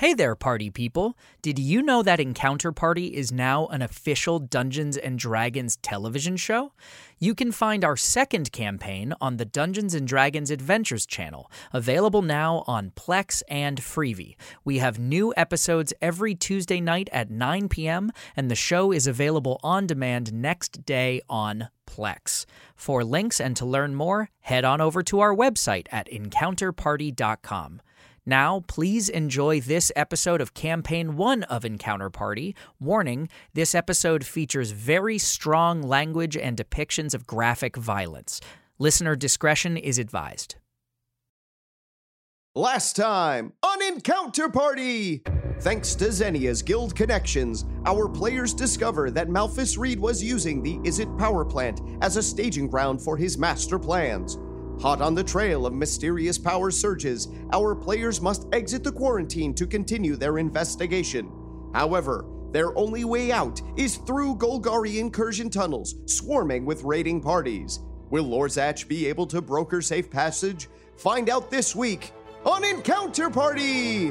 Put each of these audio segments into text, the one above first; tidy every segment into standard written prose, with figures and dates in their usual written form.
Hey there, party people! Did you know that Encounter Party is now an official Dungeons & Dragons television show? You can find our second campaign on the Dungeons & Dragons Adventures channel, available now on Plex and Freevee. We have new episodes every Tuesday night at 9 p.m., and the show is available on demand next day on Plex. For links and to learn more, head on over to our website at encounterparty.com. Now, please enjoy this episode of Campaign 1 of Encounter Party. Warning, this episode features very strong language and depictions of graphic violence. Listener discretion is advised. Last time on Encounter Party! Thanks to Xenia's guild connections, our players discover that Malphus Reed was using the Izzet power plant as a staging ground for his master plans. Hot on the trail of mysterious power surges, our players must exit the quarantine to continue their investigation. However, their only way out is through Golgari incursion tunnels, swarming with raiding parties. Will Lorzach be able to broker safe passage? Find out this week on Encounter Party!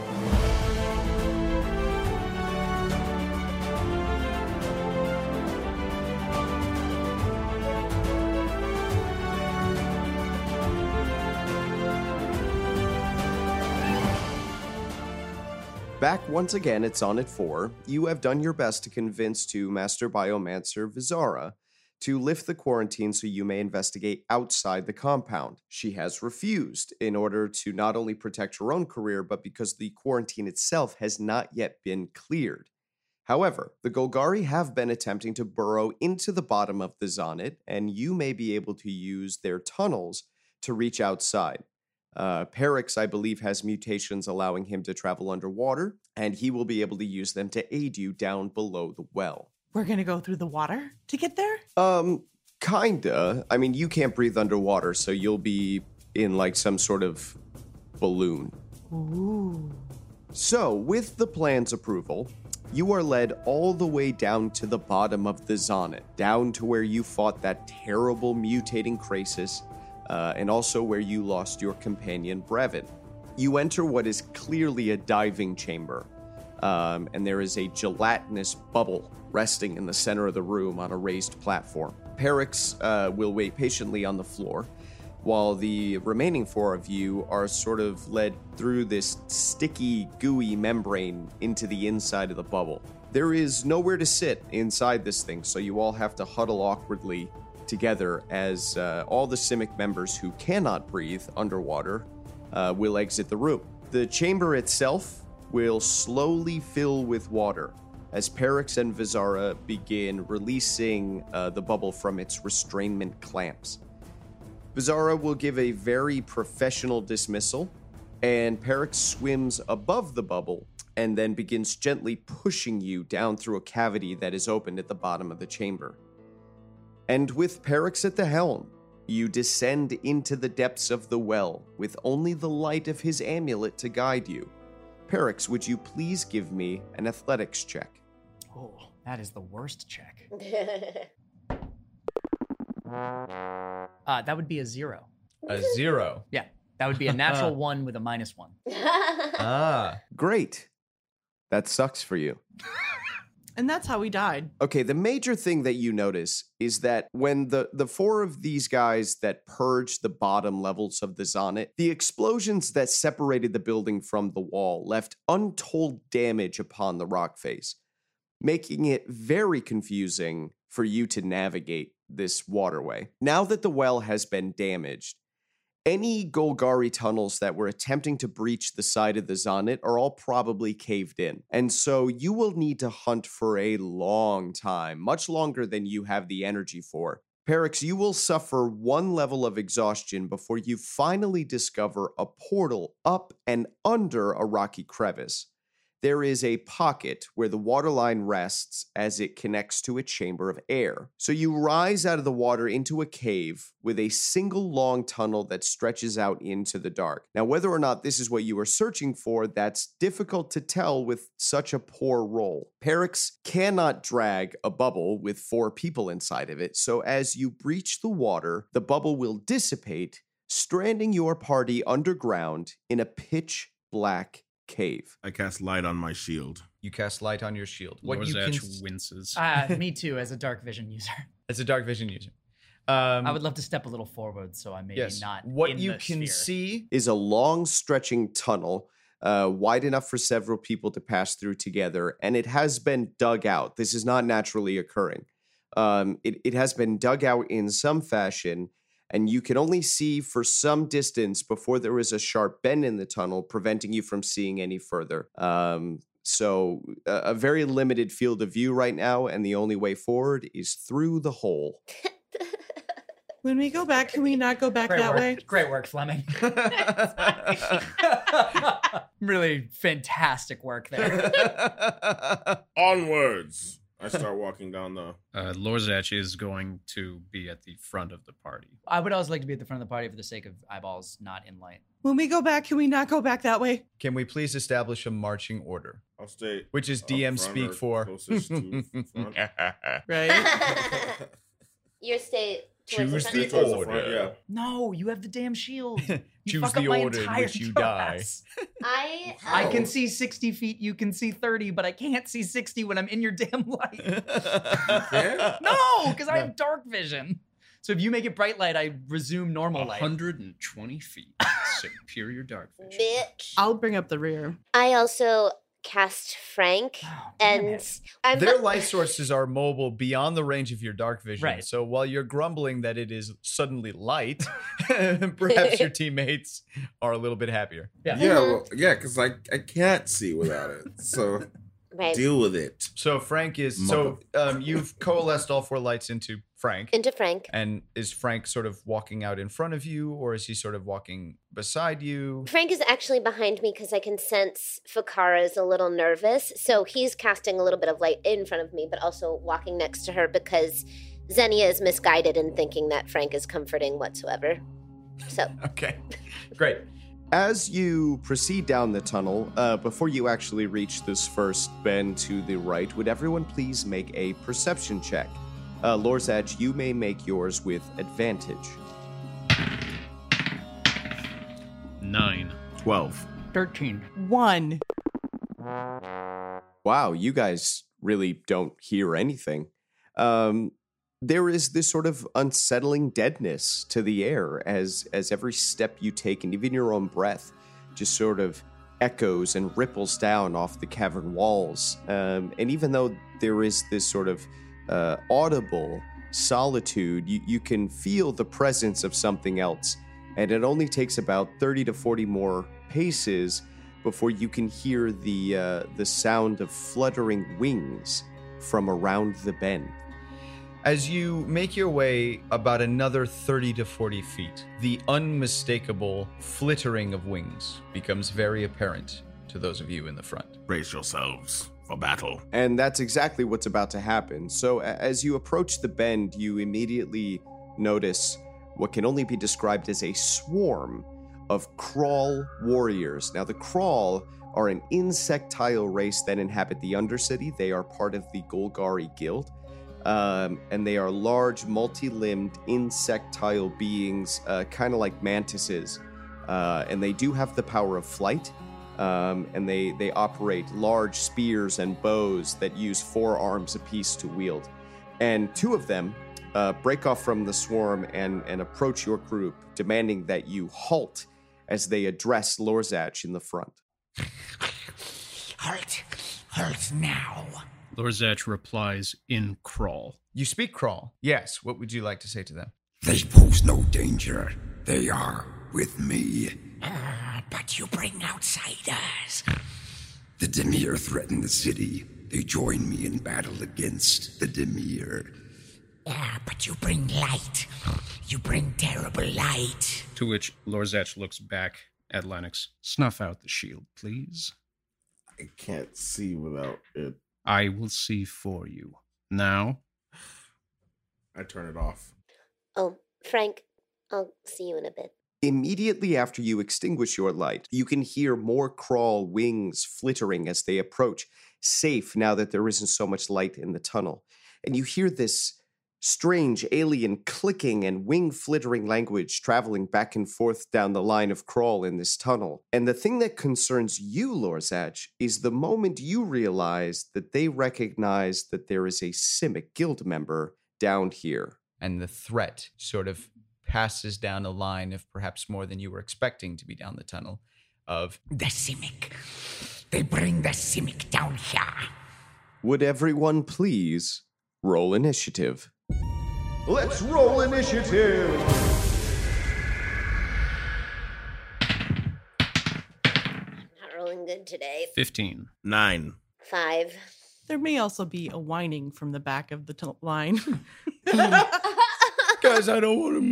Back once again at Sonnet 4, you have done your best to convince Master Biomancer Vizara to lift the quarantine so you may investigate outside the compound. She has refused in order to not only protect her own career, but because the quarantine itself has not yet been cleared. However, the Golgari have been attempting to burrow into the bottom of the Sonnet, and you may be able to use their tunnels to reach outside. Perix, I believe, has mutations allowing him to travel underwater, and he will be able to use them to aid you down below the well. We're gonna go through the water to get there? Kinda. I mean, you can't breathe underwater, so you'll be in like some sort of balloon. Ooh. So, with the plan's approval, you are led all the way down to the bottom of the Sonnet, down to where you fought that terrible mutating Krasis, and also where you lost your companion Brevin. You enter what is clearly a diving chamber, and there is a gelatinous bubble resting in the center of the room on a raised platform. Perix will wait patiently on the floor, while the remaining four of you are sort of led through this sticky, gooey membrane into the inside of the bubble. There is nowhere to sit inside this thing, so you all have to huddle awkwardly together as all the Simic members who cannot breathe underwater will exit the room. The chamber itself will slowly fill with water as Perix and Vizara begin releasing the bubble from its restrainment clamps. Vizara will give a very professional dismissal, and Perix swims above the bubble and then begins gently pushing you down through a cavity that is opened at the bottom of the chamber. And with Perix at the helm, you descend into the depths of the well with only the light of his amulet to guide you. Perix, would you please give me an athletics check? Oh, that is the worst check. That would be a 0. A 0? Yeah, that would be a natural 1 with a -1. Great. That sucks for you. And that's how we died. Okay, the major thing that you notice is that when the four of these guys that purged the bottom levels of the Sonnet, the explosions that separated the building from the wall left untold damage upon the rock face, making it very confusing for you to navigate this waterway. Now that the well has been damaged, any Golgari tunnels that were attempting to breach the side of the Sonnet are all probably caved in. And so you will need to hunt for a long time, much longer than you have the energy for. Perix, you will suffer one level of exhaustion before you finally discover a portal up and under a rocky crevice. There is a pocket where the waterline rests as it connects to a chamber of air. So you rise out of the water into a cave with a single long tunnel that stretches out into the dark. Now, whether or not this is what you are searching for, that's difficult to tell with such a poor roll. Perix cannot drag a bubble with 4 people inside of it, so as you breach the water, the bubble will dissipate, stranding your party underground in a pitch black cave. I cast light on my shield. You cast light on your shield. What you can Lorzach winces. Me too, as a dark vision user. as a dark vision user. I would love to step a little forward, so I maybe not. What in you the can sphere. see Is a long stretching tunnel, wide enough for several people to pass through together, and it has been dug out. This is not naturally occurring. It has been dug out in some fashion, and you can only see for some distance before there is a sharp bend in the tunnel, preventing you from seeing any further. So a very limited field of view right now, and the only way forward is through the hole. When we go back, can we not go back that way? Great work, Fleming. Really fantastic work there. Onwards! I start walking down the... Lorzach is going to be at the front of the party. I would always like to be at the front of the party for the sake of eyeballs not in light. When we go back, can we not go back that way? Can we please establish a marching order? I'll stay... Which is up DM front speak or for. closest to front. Right? Your state towards Choose the the front. Towards the order. front, yeah. No, you have the damn shield. You Choose fuck the up my order in entire which you class. I I can see 60 feet, you can see 30, but I can't see 60 when I'm in your damn light. Yeah? No, because I have dark vision. So if you make it bright light, I resume normal light. 120 feet. Superior dark vision. bitch. I'll bring up the rear. I also cast Frank, Oh, damn and it. I'm Their light sources are mobile beyond the range of your dark vision. Right. So while you're grumbling that it is suddenly light, perhaps your teammates are a little bit happier. Yeah. Yeah, well, yeah, because I can't see without it. So right deal with it. So Frank is you've coalesced all four lights into Frank. into Frank. And is Frank sort of walking out in front of you, or is he sort of walking beside you? Frank is actually behind me because I can sense Fakara is a little nervous. So he's casting a little bit of light in front of me, but also walking next to her because Xenia is misguided in thinking that Frank is comforting whatsoever. So, Okay, great. As you proceed down the tunnel, before you actually reach this first bend to the right, would everyone please make a perception check? Lorzach, you may make yours with advantage. 9. 12. 13. 1. Wow, you guys really don't hear anything. There is this sort of unsettling deadness to the air as every step you take, and even your own breath, just sort of echoes and ripples down off the cavern walls. And even though there is this sort of audible solitude, you can feel the presence of something else. And it only takes about 30 to 40 more paces before you can hear the sound of fluttering wings from around the bend. As you make your way about another 30 to 40 feet, the unmistakable flittering of wings becomes very apparent to those of you in the front. Brace yourselves for battle. And that's exactly what's about to happen. So as you approach the bend, you immediately notice what can only be described as a swarm of Crawl warriors. Now, the Crawl are an insectile race that inhabit the Undercity. They are part of the Golgari Guild. And they are large, multi-limbed, insectile beings, kind of like mantises. And they do have the power of flight. And they operate large spears and bows that use 4 arms apiece to wield. And 2 of them break off from the swarm and approach your group, demanding that you halt as they address Lorzach in the front. Halt now. Lorzach replies in crawl. You speak Crawl. Yes, what would you like to say to them? They pose no danger. They are with me. But you bring outsiders. The Dimir threaten the city. They join me in battle against the Dimir. But you bring light. You bring terrible light. To which Lorzach looks back at Lennox. Snuff out the shield, please. I can't see without it. I will see for you. Now, I turn it off. oh, Frank, I'll see you in a bit. Immediately after you extinguish your light, you can hear more Crawl wings flittering as they approach, safe now that there isn't so much light in the tunnel. And you hear this Strange, alien, clicking, and wing-flittering language traveling back and forth down the line of crawl in this tunnel. And the thing that concerns you, Lorzach, is the moment you realize that they recognize that there is a Simic Guild member down here. And the threat sort of passes down a line of perhaps more than you were expecting to be down the tunnel of The Simic. They bring the Simic down here. Would everyone please roll initiative? Let's roll initiative! Not rolling good today. 15. 9. 5. There may also be a whining from the back of the line. guys, I don't want to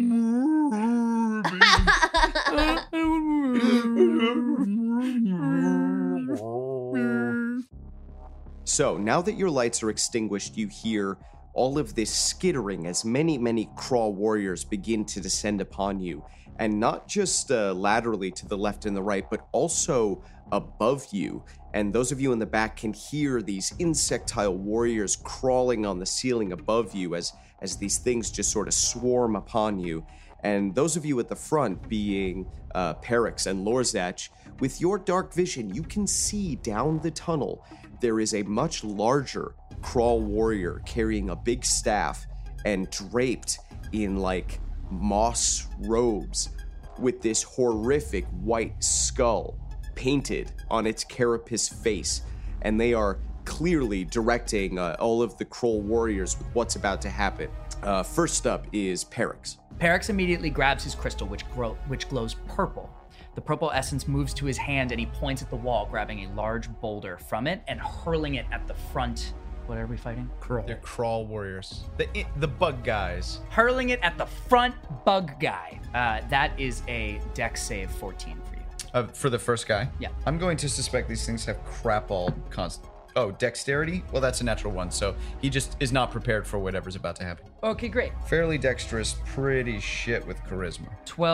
move. So, now that your lights are extinguished, you hear all of this skittering as many crawl warriors begin to descend upon you. And not just laterally to the left and the right, but also above you. And those of you in the back can hear these insectile warriors crawling on the ceiling above you as these things just sort of swarm upon you. And those of you at the front, being Perix and Lorzach, with your dark vision, you can see down the tunnel there is a much larger crawl warrior carrying a big staff and draped in like moss robes with this horrific white skull painted on its carapace face. And they are clearly directing all of the crawl warriors with what's about to happen. First up is Perix. Perix immediately grabs his crystal, which glows purple. The purple essence moves to his hand, and he points at the wall, grabbing a large boulder from it and hurling it at the front. What are we fighting? They're crawl warriors. The bug guys. Hurling it at the front bug guy. That is a dex save 14 for you. For the first guy? Yeah. I'm going to suspect these things have crap all constant. Oh, dexterity? Well, that's a natural one, so he just is not prepared for whatever's about to happen. Okay, great. Fairly dexterous, pretty shit with charisma.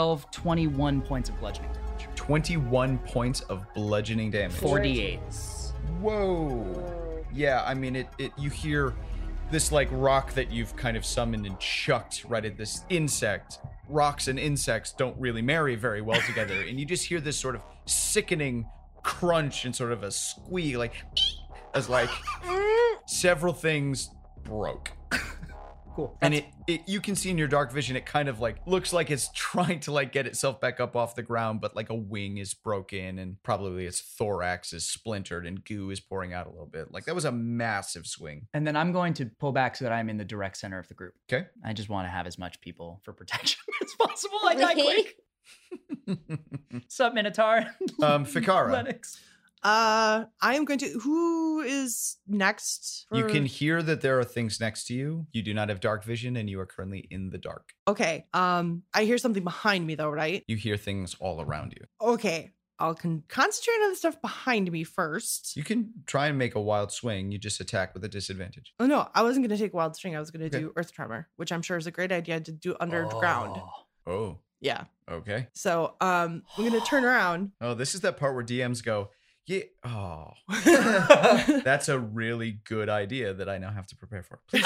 21 points of bludgeoning damage. 21 points of bludgeoning damage. 48. Whoa. Yeah, I mean, you hear this like rock that you've kind of summoned and chucked right at this insect. Rocks and insects don't really marry very well together, and you just hear this sort of sickening crunch and sort of a squeak, like as like several things broke. Cool. And you can see in your dark vision, it kind of like looks like it's trying to like get itself back up off the ground, but like a wing is broken and probably its thorax is splintered and goo is pouring out a little bit. Like that was a massive swing. And then I'm going to pull back so that I'm in the direct center of the group. Okay. I just want to have as much people for protection as possible. I die quick. Sup, Minotaur? Fikara. Lennox. I am going to. Who is next? You can hear that there are things next to you. You do not have dark vision, and you are currently in the dark. Okay. I hear something behind me, though, right? You hear things all around you. Okay. I'll concentrate on the stuff behind me first. You can try and make a wild swing. You just attack with a disadvantage. Oh, no. I wasn't going to take Wild String. I was going to do Earth Tremor, which I'm sure is a great idea to do underground. Oh. Yeah. Okay. So I'm going to turn around. Oh, this is that part where DMs go, yeah. Oh, that's a really good idea that I now have to prepare for. Please.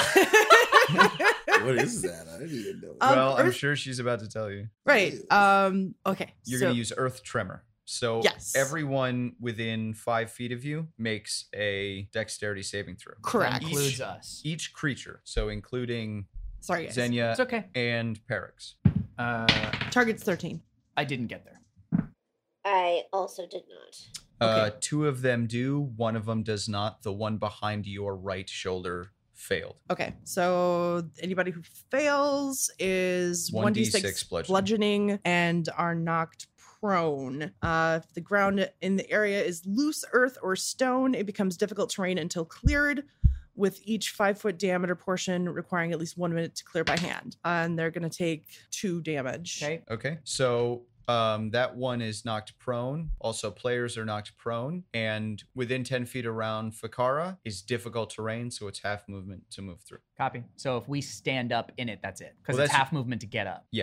What is that? I didn't even know. Well, I'm sure she's about to tell you. Right. Okay. You're going to use Earth Tremor. So yes. Everyone within 5 feet of you makes a dexterity saving throw. Correct. That includes us. Each creature, so including Sorry, guys. Xenia It's okay. and Perix. Target's 13. I didn't get there. I also did not. Okay. 2 of them do. 1 of them does not. The one behind your right shoulder failed. Okay. So anybody who fails is 1d6 bludgeoning and are knocked prone. If the ground in the area is loose earth or stone, it becomes difficult terrain until cleared, with each 5-foot diameter portion requiring at least 1 minute to clear by hand. And they're going to take 2 damage. Okay. So that one is knocked prone. Also, players are knocked prone. And within 10 feet around Fikara is difficult terrain, so it's half movement to move through. Copy. So if we stand up in it, that's it. Because Well, it's that's- half movement to get up. Yes.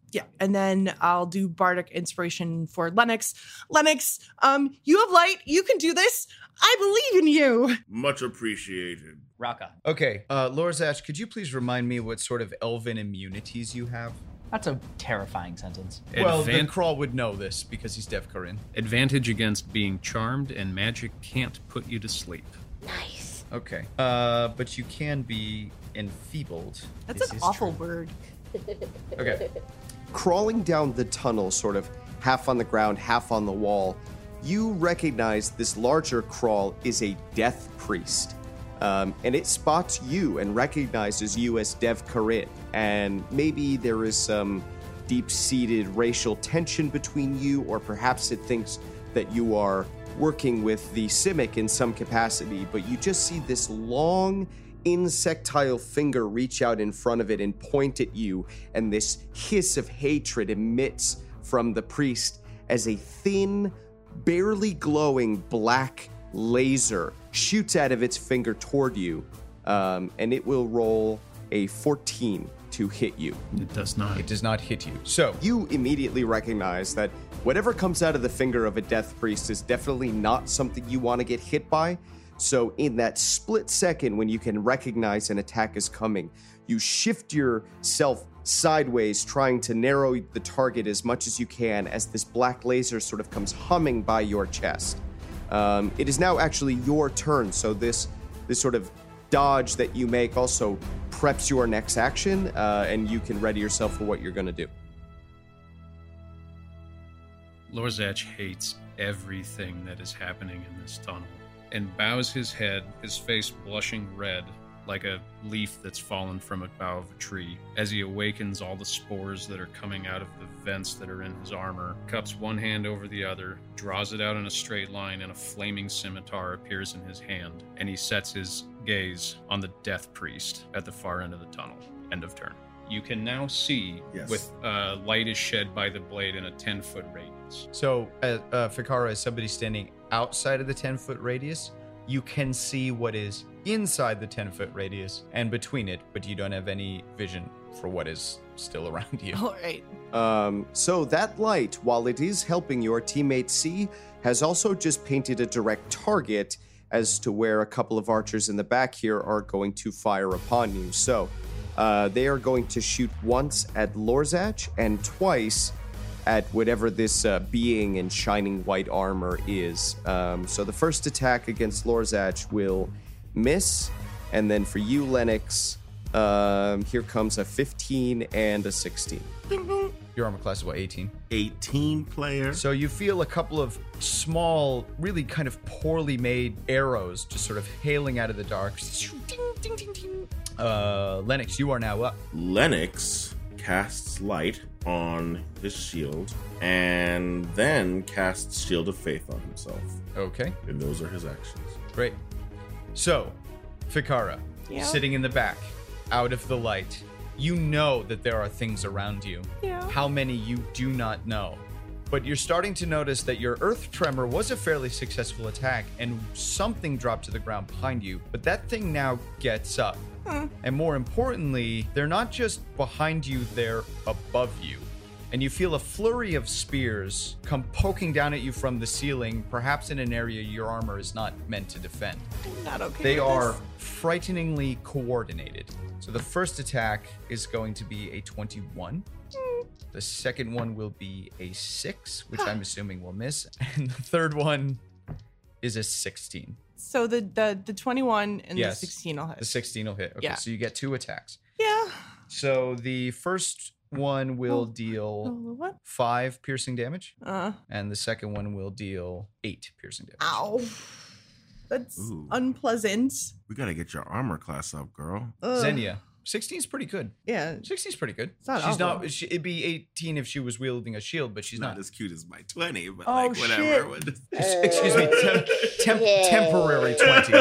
Yeah, and then I'll do Bardic Inspiration for Lennox. Lennox, you have light. You can do this. I believe in you. Much appreciated. Raka. Okay, Lorzach, could you please remind me what sort of elven immunities you have? That's a terrifying sentence. Well, the Crawl would know this because he's Devkarin. Advantage against being charmed, and magic can't put you to sleep. Nice. Okay, but you can be enfeebled. That's This an is awful true. word. Okay. Crawling down the tunnel, sort of half on the ground, half on the wall, you recognize this larger Crawl is a death priest. And it spots you and recognizes you as Devkarin. And maybe there is some deep-seated racial tension between you, or perhaps it thinks that you are working with the Simic in some capacity, but you just see this long insectile finger reach out in front of it and point at you, and this hiss of hatred emits from the priest as a thin, barely glowing black laser shoots out of its finger toward you, and it will roll a 14 to hit you. It does not. It does not hit you. So, You immediately recognize that whatever comes out of the finger of a death priest is definitely not something you want to get hit by. So in that split second when you can recognize an attack is coming, you shift yourself sideways, trying to narrow the target as much as you can as this black laser sort of comes humming by your chest. It is now actually your turn, so this sort of dodge that you make also preps your next action, and you can ready yourself for what you're going to do. Lorzach hates everything that is happening in this tunnel and bows his head, his face blushing red like a leaf that's fallen from a bough of a tree, as he awakens all the spores that are coming out of the vents that are in his armor, cups one hand over the other, draws it out in a straight line, and a flaming scimitar appears in his hand, and he sets his gaze on the death priest at the far end of the tunnel. End of turn. You can now see with light is shed by the blade in a 10-foot radius. So, Fikara, as somebody standing outside of the 10-foot radius, you can see what is inside the 10-foot radius and between it, but you don't have any vision for what is still around you. All right. So that light, while it is helping your teammates see, has also just painted a direct target as to where a couple of archers in the back here are going to fire upon you. So they are going to shoot once at Lorzach and twice at whatever this being in shining white armor is. So the first attack against Lorzach will miss, and then for you, Lennox, here comes a 15 and a 16. Your armor class is what, 18? 18 player. So you feel a couple of small, really kind of poorly made arrows just sort of hailing out of the dark. Ding, ding, ding, ding. Lennox, you are now up. Lennox casts light on his shield and then casts Shield of Faith on himself. Okay, And those are his actions. great. So, Fikara, Yeah? sitting in the back, out of the light, you know that there are things around you. Yeah. How many you do not know. But you're starting to notice that your earth tremor was a fairly successful attack and something dropped to the ground behind you, but that thing now gets up. And more importantly, they're not just behind you, they're above you. And you feel a flurry of spears come poking down at you from the ceiling, perhaps in an area your armor is not meant to defend. I'm not okay. They with are this. frighteningly coordinated. So the first attack is going to be a 21. The second one will be a 6, which I'm assuming will miss. And the third one is a 16. So the 21 and Yes. the 16 will hit. The 16 will hit. Okay, Yeah. so you get 2 attacks. Yeah. So the first one will Oh, deal what? 5 piercing damage, and the second one will deal 8 piercing damage. Ow. That's Ooh. unpleasant. We gotta get your armor class up, girl. Ugh. Xenia, 16 is pretty good. Yeah. 16 is pretty good. not She's awful. not. It'd be 18 if she was wielding a shield, but she's Not not. as cute as my 20, but Oh, like whatever. Excuse me, temporary 20.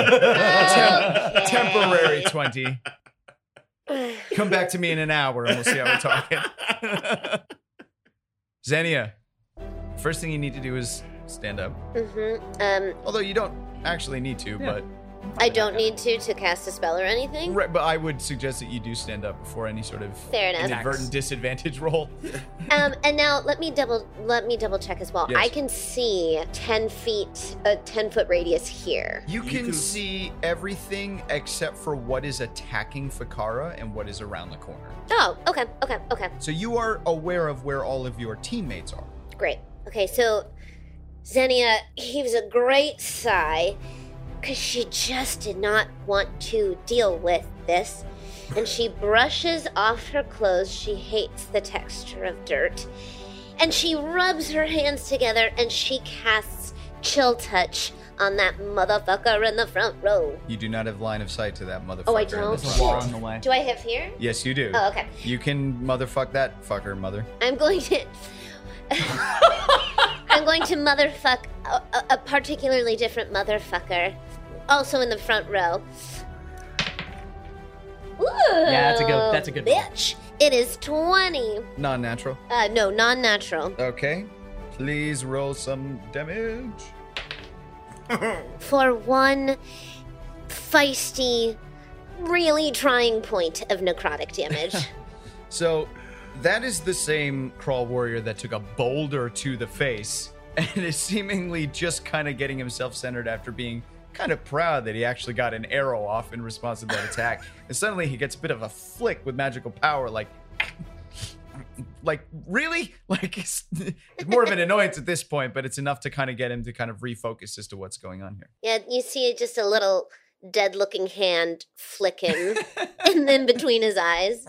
Temporary 20. Come back to me in an hour and we'll see how we're talking. Xenia, first thing you need to do is stand up. Mm-hmm. Although you don't actually need to, Yeah. but I don't need to cast a spell or anything? Right, but I would suggest that you do stand up before any sort of Fair enough. inadvertent disadvantage roll. And now let me double check as well. Yes. I can see 10 feet, a 10-foot radius here. You can see everything except for what is attacking Fakara and what is around the corner. Oh, okay. So you are aware of where all of your teammates are. Great. Okay, so Xenia heaves a great sigh because she just did not want to deal with this. And she brushes off her clothes. She hates the texture of dirt. And she rubs her hands together and she casts Chill Touch on that motherfucker in the front row. You do not have line of sight to that motherfucker. Oh, I in the don't? front There's a wall row. in the way. Do I have here? Yes, you do. Oh, okay. You can motherfuck that fucker, mother. I'm going to... I'm going to motherfuck a particularly different motherfucker. Also in the front row. Ooh, Yeah, that's a good roll. bitch. It is 20. Non-natural. No, non-natural. Okay. Please roll some damage. For one feisty, really trying point of necrotic damage. So, that is the same Crawl Warrior that took a boulder to the face and is seemingly just kind of getting himself centered after being kind of proud that he actually got an arrow off in response to that attack. And suddenly he gets a bit of a flick with magical power, like really? Like, it's more of an annoyance at this point, but it's enough to kind of get him to kind of refocus as to what's going on here. Yeah, you see just a little dead-looking hand flicking and then between his eyes.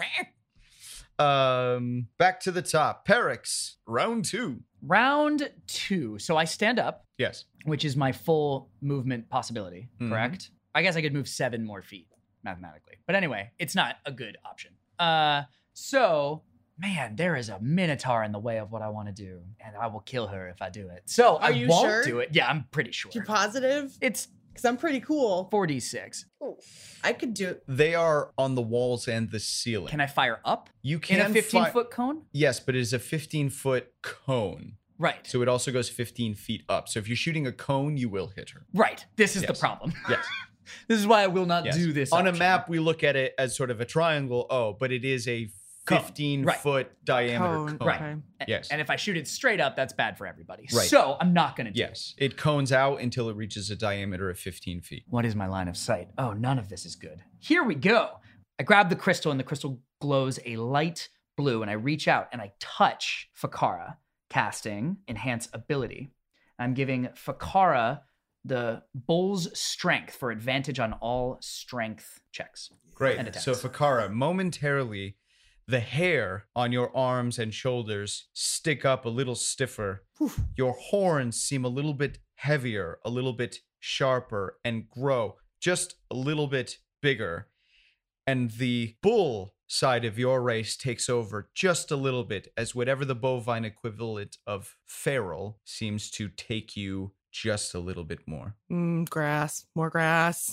Back to the top. Perix, round 2. Round 2. So I stand up, Yes. which is my full movement possibility, Mhm. correct? I guess I could move 7 more feet mathematically. But anyway, it's not a good option. So, man, there is a minotaur in the way of what I want to do, and I will kill her if I do it. So I you won't sure? do it. Yeah, I'm pretty sure. You positive? It's Because I'm pretty cool. 4d6. Ooh. I could do it. They are on the walls and the ceiling. Can I fire up You in can a 15-foot cone? Yes, but it is a 15-foot cone. Right. So it also goes 15 feet up. So if you're shooting a cone, you will hit her. Right. This is the Yes. problem. Yes. This is why I will not Yes. do this On a option. map, we look at it as sort of a triangle. Oh, but it is a Cone. 15-foot diameter cone. Right. Okay. Yes. And if I shoot it straight up, that's bad for everybody. Right. So I'm not going to do it. Yes. It cones out until it reaches a diameter of 15 feet. What is my line of sight? Oh, none of this is good. Here we go. I grab the crystal and the crystal glows a light blue and I reach out and I touch Fakara, casting Enhance Ability. I'm giving Fakara the bull's strength for advantage on all strength checks. Great. And attacks. So Fakara, momentarily, the hair on your arms and shoulders stick up a little stiffer. Your horns seem a little bit heavier, a little bit sharper, and grow just a little bit bigger. And the bull side of your race takes over just a little bit, as whatever the bovine equivalent of feral seems to take you just a little bit more. Grass. More grass.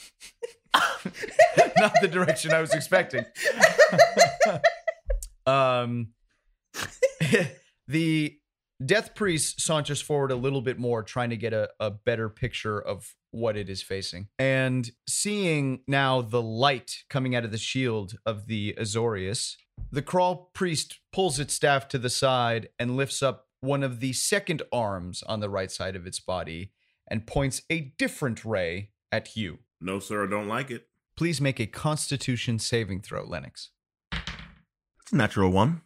Not the direction I was expecting. The Death Priest saunters forward a little bit more, trying to get a better picture of what it is facing. And seeing now the light coming out of the shield of the Azorius, the Crawl Priest pulls its staff to the side and lifts up one of the second arms on the right side of its body and points a different ray at you. No, sir, I don't like it. Please make a Constitution saving throw, Lennox. It's a natural one.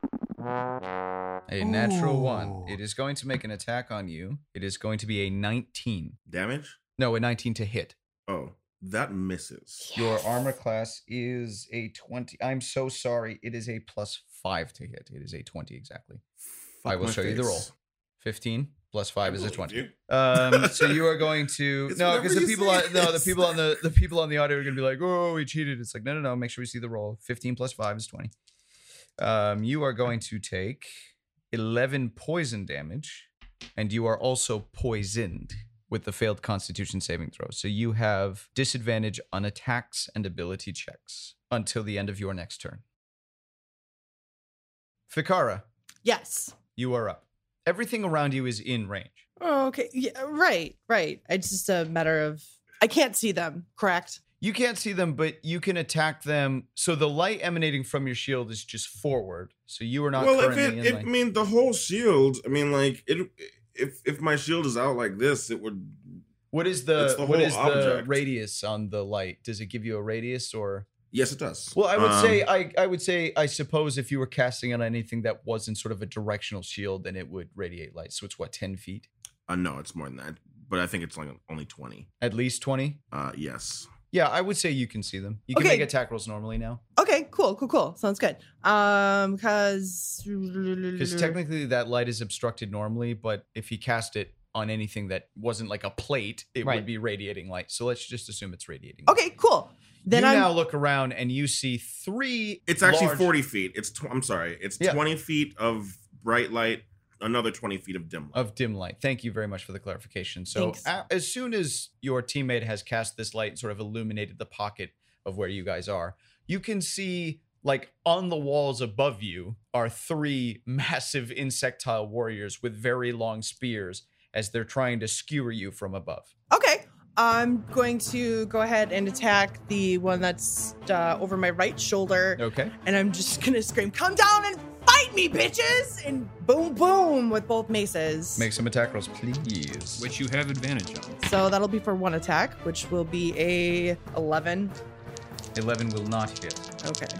A natural 1. It is going to make an attack on you. It is going to be a 19. Damage? No, a 19 to hit. Oh, that misses. Your armor class is a 20. I'm so sorry. It is a +5 to hit. It is a 20 exactly. I will my show you the face. roll. 15 plus 5 is a believe 20. you. So you are going to It's no, whatever because the you people say on it the is. people on the people on the audio are gonna be like, oh, we cheated. It's like no. Make sure we see the roll. 15 plus 5 is 20. You are going to take 11 poison damage, and you are also poisoned with the failed Constitution saving throw. So you have disadvantage on attacks and ability checks until the end of your next turn. Fikara, Yes. you are up. Everything around you is in range. Oh, okay. Yeah, right. It's just a matter of I can't see them, correct? You can't see them, but you can attack them. So the light emanating from your shield is just forward. So you are not currently in line. I mean, the whole shield. I mean, like if my shield is out like this, it would. What is the radius on the light? Does it give you a radius or? Yes, it does. Well, I would say I suppose if you were casting on anything that wasn't sort of a directional shield, then it would radiate light. So it's what, 10 feet? No, it's more than that. But I think it's like only 20. At least 20? Yes. Yeah, I would say you can see them. You can make attack rolls normally now. Okay, cool. Sounds good. Because technically that light is obstructed normally, but if he cast it on anything that wasn't like a plate, it would be radiating light. So let's just assume it's radiating light. Okay, cool. Then you now look around and you see 3. It's actually 40 feet. I'm sorry. It's 20 feet of bright light. Another 20 feet of dim light. Thank you very much for the clarification. So as soon as your teammate has cast this light and sort of illuminated the pocket of where you guys are, you can see like on the walls above you are 3 massive insectile warriors with very long spears as they're trying to skewer you from above. Okay. I'm going to go ahead and attack the one that's over my right shoulder. Okay. And I'm just going to scream, "Come down and fight me, bitches!" And boom, boom with both maces. Make some attack rolls, please. Which you have advantage on. So that'll be for 1 attack, which will be a 11. 11 will not hit. Okay.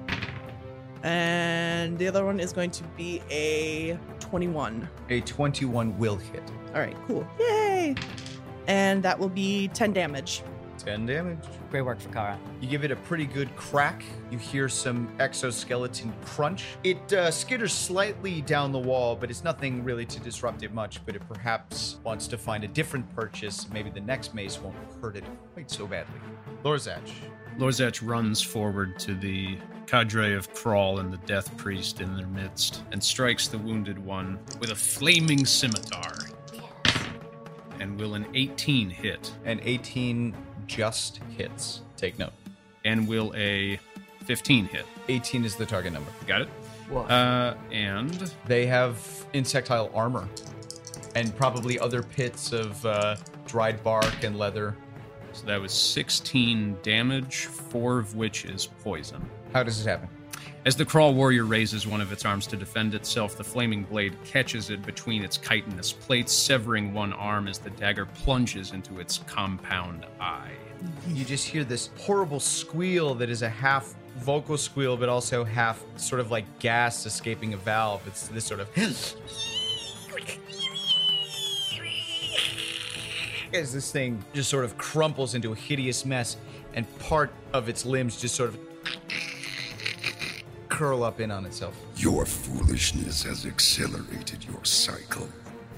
And the other one is going to be a 21. A 21 will hit. All right, cool. Yay! And that will be 10 damage. 10 damage. Great work, Fakara. You give it a pretty good crack. You hear some exoskeleton crunch. It skitters slightly down the wall, but it's nothing really to disrupt it much, but it perhaps wants to find a different purchase. Maybe the next mace won't hurt it quite so badly. Lorzach. Lorzach runs forward to the cadre of Crawl and the Death Priest in their midst and strikes the wounded one with a flaming scimitar. And will an 18 hit? An 18 just hits. Take note. And will a 15 hit? 18 is the target number. Got it? Whoa. And they have insectile armor and probably other pits of dried bark and leather. So that was 16 damage, 4 of which is poison. How does it happen? As the Crawl warrior raises one of its arms to defend itself, the flaming blade catches it between its chitinous plates, severing one arm as the dagger plunges into its compound eye. You just hear this horrible squeal that is a half vocal squeal, but also half sort of like gas escaping a valve. It's this sort of... as this thing just sort of crumples into a hideous mess, and part of its limbs just sort of curl up in on itself. Your foolishness has accelerated your cycle.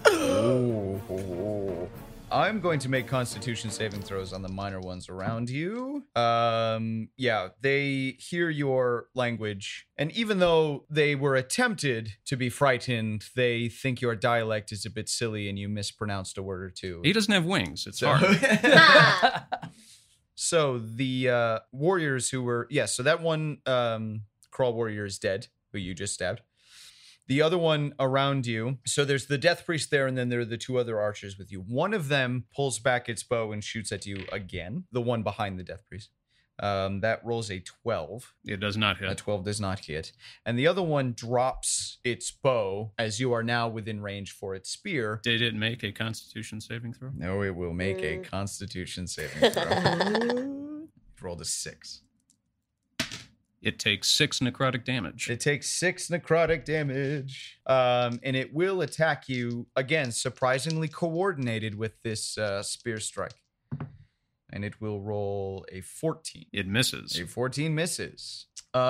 I'm going to make Constitution saving throws on the minor ones around you. Yeah, they hear your language, and even though they were attempted to be frightened, they think your dialect is a bit silly and you mispronounced a word or two. He doesn't have wings. It's hard. So the warriors who were... Yes, so that one Crawl warrior is dead, who you just stabbed. The other one around you, so there's the Death Priest there, and then there are the 2 other archers with you. One of them pulls back its bow and shoots at you again, the one behind the Death Priest. That rolls a 12. It does not hit. A 12 does not hit. And the other one drops its bow as you are now within range for its spear. Did it make a Constitution saving throw? No, it will make a Constitution saving throw. It rolled a 6. It takes 6 necrotic damage. It takes 6 necrotic damage. And it will attack you, again, surprisingly coordinated with this spear strike. And it will roll a 14. It misses. A 14 misses.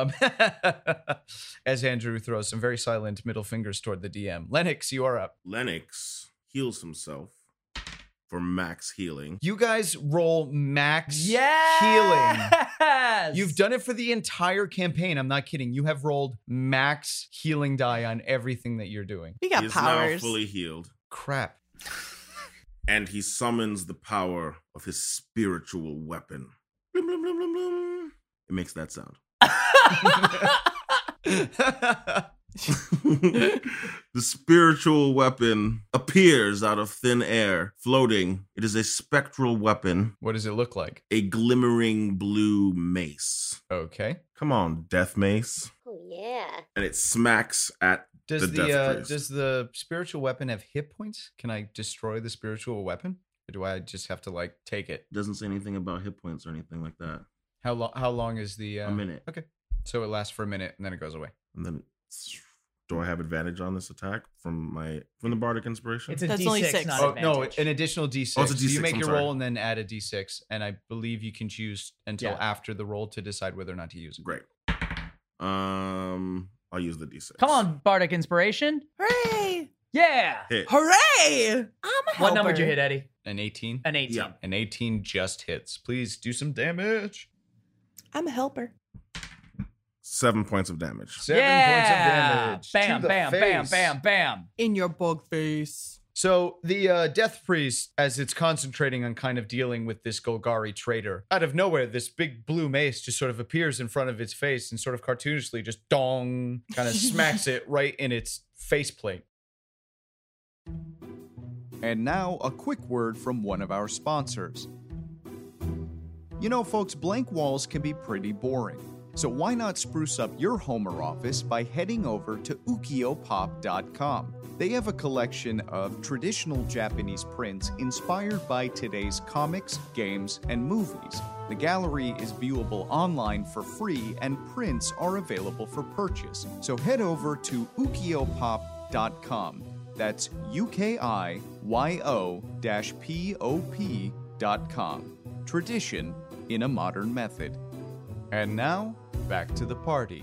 As Andrew throws some very silent middle fingers toward the DM. Lennox, you are up. Lennox heals himself for max healing. You guys roll max healing. You've done it for the entire campaign. I'm not kidding. You have rolled max healing die on everything that you're doing. You got powers. Now fully healed. Crap. And he summons the power of his spiritual weapon. Blim, blim, blim, blim, blim. It makes that sound. The spiritual weapon appears out of thin air, floating. It is a spectral weapon, What does it look like? a glimmering blue mace. Okay. Come on, death mace. Oh yeah. And it smacks at Does the the death priest. does the spiritual weapon have hit points? Can I destroy the spiritual weapon? Or do I just have to like take it? Doesn't say anything about hit points or anything like that. How long is the A minute. Okay. So it lasts for a minute and then it goes away. And then, do I have advantage on this attack from the bardic inspiration? It's a That's D6, only 6. not Oh advantage. no, an additional D6. Oh, it's a So you D6, make I'm your sorry. roll and then add a D6, and I believe you can choose until Yeah. after the roll to decide whether or not to use it. Great. I'll use the d6. Come on, Bardic Inspiration. Hooray! Yeah. Hit. Hooray! I'm a What number did you helper. hit, Eddie? An 18. An 18. Yeah. An 18 just hits. Please do some damage. I'm a helper. 7 points of damage. 7 points of damage. Bam, to the bam, bam, face. bam, bam. In your bug face. So the Death Priest, as it's concentrating on kind of dealing with this Golgari traitor, out of nowhere, this big blue mace just sort of appears in front of its face and sort of cartoonishly just dong, kind of smacks it right in its faceplate. And now, a quick word from one of our sponsors. You know, folks, blank walls can be pretty boring. So why not spruce up your home or office by heading over to ukiopop.com? They have a collection of traditional Japanese prints inspired by today's comics, games, and movies. The gallery is viewable online for free, and prints are available for purchase. So head over to ukiopop.com. That's UKIYO-POP.com. Tradition in a modern method. And now, back to the party.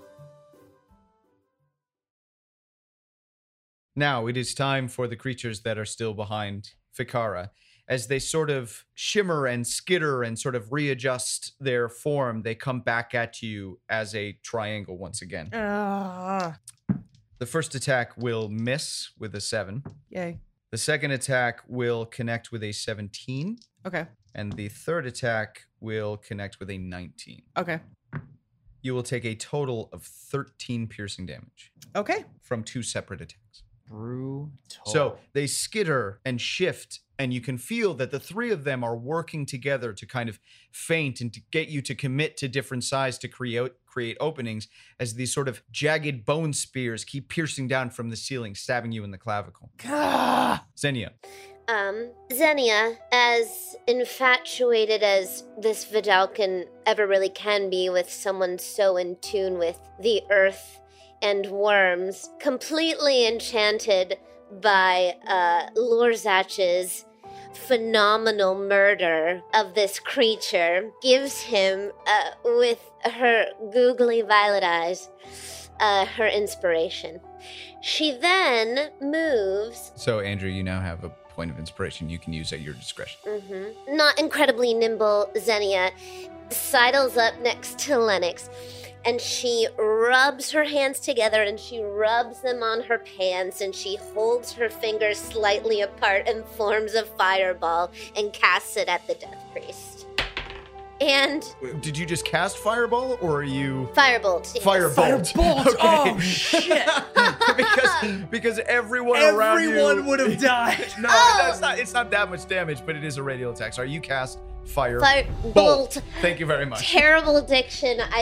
Now it is time for the creatures that are still behind Fikara. As they sort of shimmer and skitter and sort of readjust their form, they come back at you as a triangle once again. Ah, The first attack will miss with a 7. yay. The second attack will connect with a 17. Okay. And the third attack will connect with a 19. Okay. You will take a total of 13 piercing damage Okay. from 2 separate attacks. Brutal. So they skitter and shift, and you can feel that the three of them are working together to kind of feint and to get you to commit to different sides to create openings as these sort of jagged bone spears keep piercing down from the ceiling, stabbing you in the clavicle. Xenia. Xenia, as infatuated as this Vidalcan ever really can be with someone so in tune with the earth and worms, completely enchanted by Lorzach's phenomenal murder of this creature, gives him, with her googly violet eyes, her inspiration. She then moves. So, Andrew, you now have a point of inspiration you can use at your discretion. Not incredibly nimble Xenia sidles up next to Lennox, and she rubs her hands together and she rubs them on her pants and she holds her fingers slightly apart and forms a fireball and casts it at the Death Priest. And Did you just cast Fireball, or are you... Firebolt. Yes. Firebolt. Firebolt. Okay. Oh, shit. because everyone around you... Everyone would have died. No, it's not that much damage, but it is a radial attack. So you cast Firebolt. Firebolt. Thank you very much. Terrible diction. I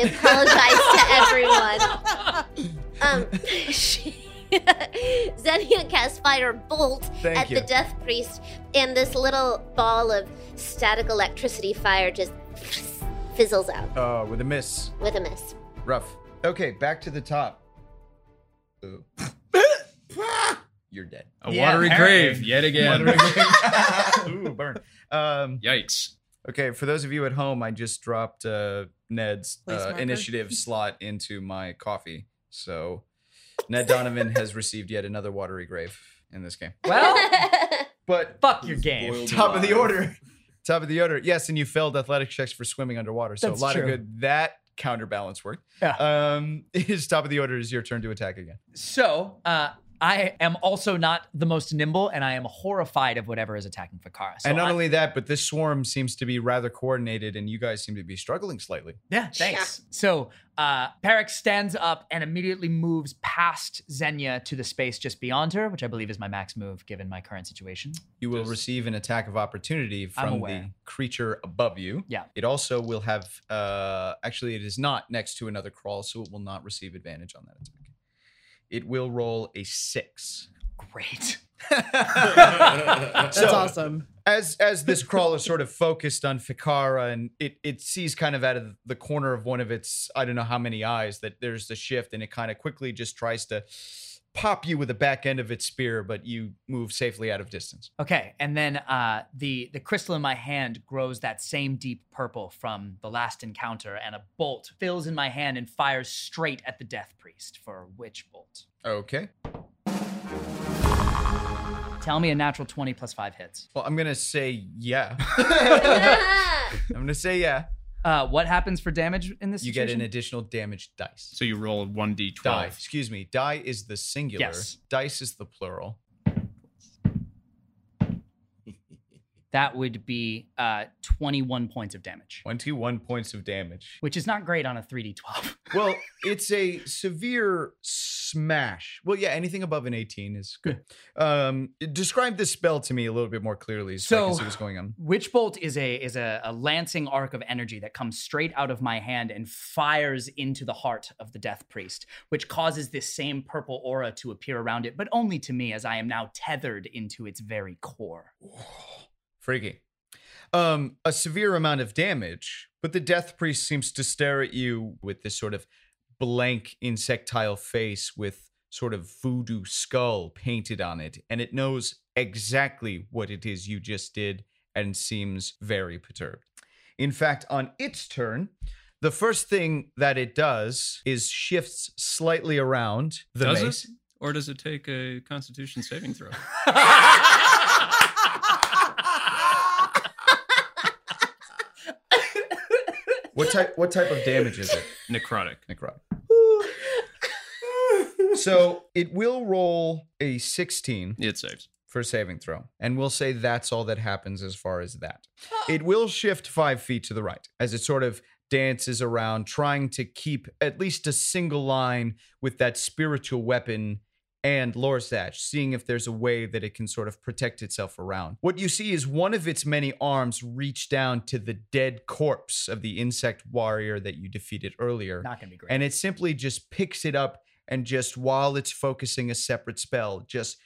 apologize to everyone. Xenia casts Firebolt Thank at you. the Death Priest, and this little ball of static electricity fire just fizzles out With a miss. with a miss. Rough. Okay, back to the top. Ooh. You're dead. A Yeah, watery apparently. grave yet again. Ooh, burn. Yikes. Okay, for those of you at home, I just dropped Ned's Place marker. initiative slot into my coffee. So Ned Donovan has received yet another watery grave in this game. Well, But fuck your game. top of the order. Top of the order. Yes, and you failed athletic checks for swimming underwater. So That's a lot true. of good. That counterbalance worked. Yeah. His top of the order is your turn to attack again. So, I am also not the most nimble, and I am horrified of whatever is attacking Fakara. So and not only that, but this swarm seems to be rather coordinated, and you guys seem to be struggling slightly. Yeah, thanks. So Perix stands up and immediately moves past Xenia to the space just beyond her, which I believe is my max move given my current situation. You will receive an attack of opportunity from the creature above you. Yeah. It also will have, actually it is not next to another crawl, so it will not receive advantage on that attack. It will roll a 6. Great. That's awesome. As this crawler sort of focused on Fakara, and it sees kind of out of the corner of one of its, I don't know how many eyes, that there's the shift, and it kind of quickly just tries to pop you with the back end of its spear, but you move safely out of distance. Okay, and then the crystal in my hand grows that same deep purple from the last encounter, and a bolt fills in my hand and fires straight at the Death Priest for a witch bolt. Okay. Tell me a natural 20 plus 5 hits. Well, I'm going to say yeah. I'm going to say yeah. What happens for damage in this situation? You get an additional damage dice. So you roll a 1d12. Die. Excuse me. Die is the singular. Yes. Dice is the plural. That would be 21 points of damage. 21 points of damage. Which is not great on a 3d12. Well, it's a severe smash. Well, yeah, anything above an 18 is good. Describe this spell to me a little bit more clearly so I can see what's going on. Witch Bolt is a lancing arc of energy that comes straight out of my hand and fires into the heart of the Death Priest, which causes this same purple aura to appear around it, but only to me, as I am now tethered into its very core. Freaky. A severe amount of damage, but the Death Priest seems to stare at you with this sort of blank insectile face with sort of voodoo skull painted on it, and it knows exactly what it is you just did and seems very perturbed. In fact, on its turn, the first thing that it does is shifts slightly around the mace. Does it? Or does it take a Constitution saving throw? What type of damage is it? Necrotic. So it will roll a 16. It saves. For saving throw. And we'll say that's all that happens as far as that. It will shift 5 feet to the right as it sort of dances around, trying to keep at least a single line with that spiritual weapon and Lorzach, seeing if there's a way that it can sort of protect itself around. What you see is one of its many arms reach down to the dead corpse of the insect warrior that you defeated earlier. Not gonna be great. And it simply just picks it up and just while it's focusing a separate spell, just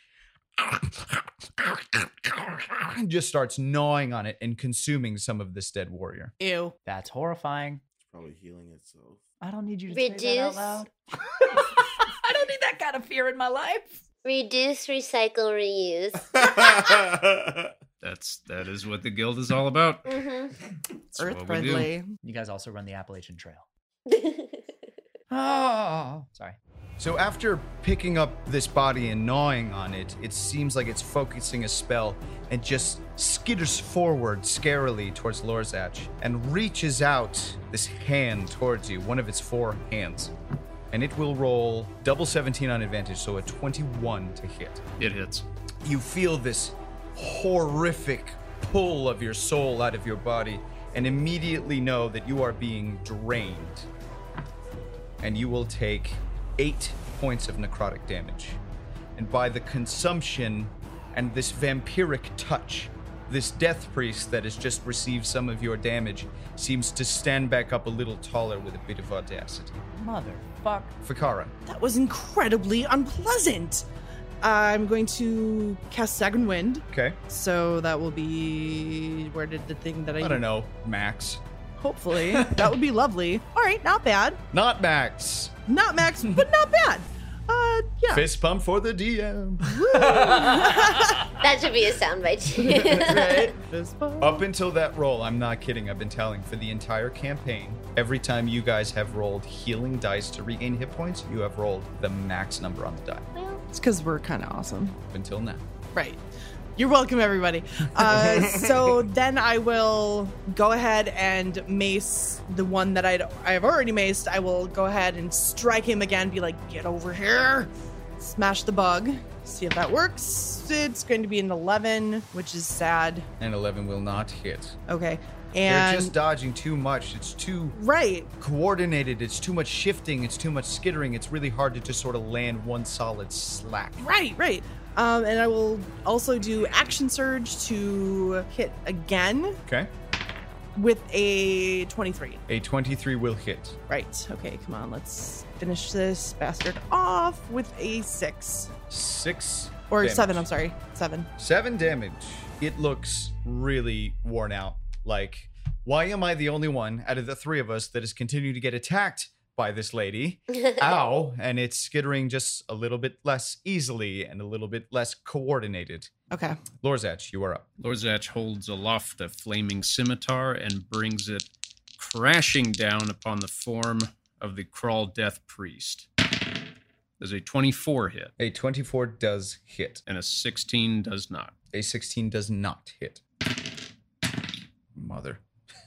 starts gnawing on it and consuming some of this dead warrior. Ew. That's horrifying. It's probably healing itself. I don't need you to say that out loud. I don't need that kind of fear in my life. Reduce, recycle, reuse. That is what the guild is all about. Mm-hmm. Earth friendly. You guys also run the Appalachian Trail. Oh, sorry. So after picking up this body and gnawing on it, it seems like it's focusing a spell and just skitters forward scarily towards Lorzach and reaches out this hand towards you, one of its 4 hands. And it will roll double 17 on advantage, so a 21 to hit. It hits. You feel this horrific pull of your soul out of your body and immediately know that you are being drained. And you will take 8 points of necrotic damage. And by the consumption and this vampiric touch, this Death Priest that has just received some of your damage seems to stand back up a little taller with a bit of audacity. Motherfuck. Fakara. That was incredibly unpleasant. I'm going to cast Second Wind. Okay. So that will be... Where did the thing that I don't know. Max. Hopefully. That would be lovely. All right, not bad. Not Max. Not Max, but not bad. Yeah. Fist pump for the DM. That should be a soundbite. Right. Fist pump. Up until that roll, I'm not kidding, I've been telling, for the entire campaign, every time you guys have rolled healing dice to regain hit points, you have rolled the max number on the die. It's because we're kind of awesome. Up until now. Right. You're welcome, everybody. So then I will go ahead and mace the one that I have already maced. I will go ahead and strike him again, be like, get over here. smash the bug. See if that works. It's going to be an 11, which is sad. And 11 will not hit. Okay. They're And just dodging too much. It's too right. coordinated. It's too much shifting. It's too much skittering. It's really hard to just sort of land one solid slap. Right. And I will also do action surge to hit again Okay. with a 23. A 23 will hit. Right. Okay, come on. Let's finish this bastard off with a 6. 6 Or damage. 7, I'm sorry. 7. 7 damage. It looks really worn out. Like, why am I the only one out of the three of us that is continuing to get attacked by this lady? Ow. And it's skittering just a little bit less easily and a little bit less coordinated. Okay. Lorzach, you are up. Lorzach holds aloft a flaming scimitar and brings it crashing down upon the form of the Crawl Death Priest. There's a 24 hit. A 24 does hit. And a 16 does not. A 16 does not hit. Mother.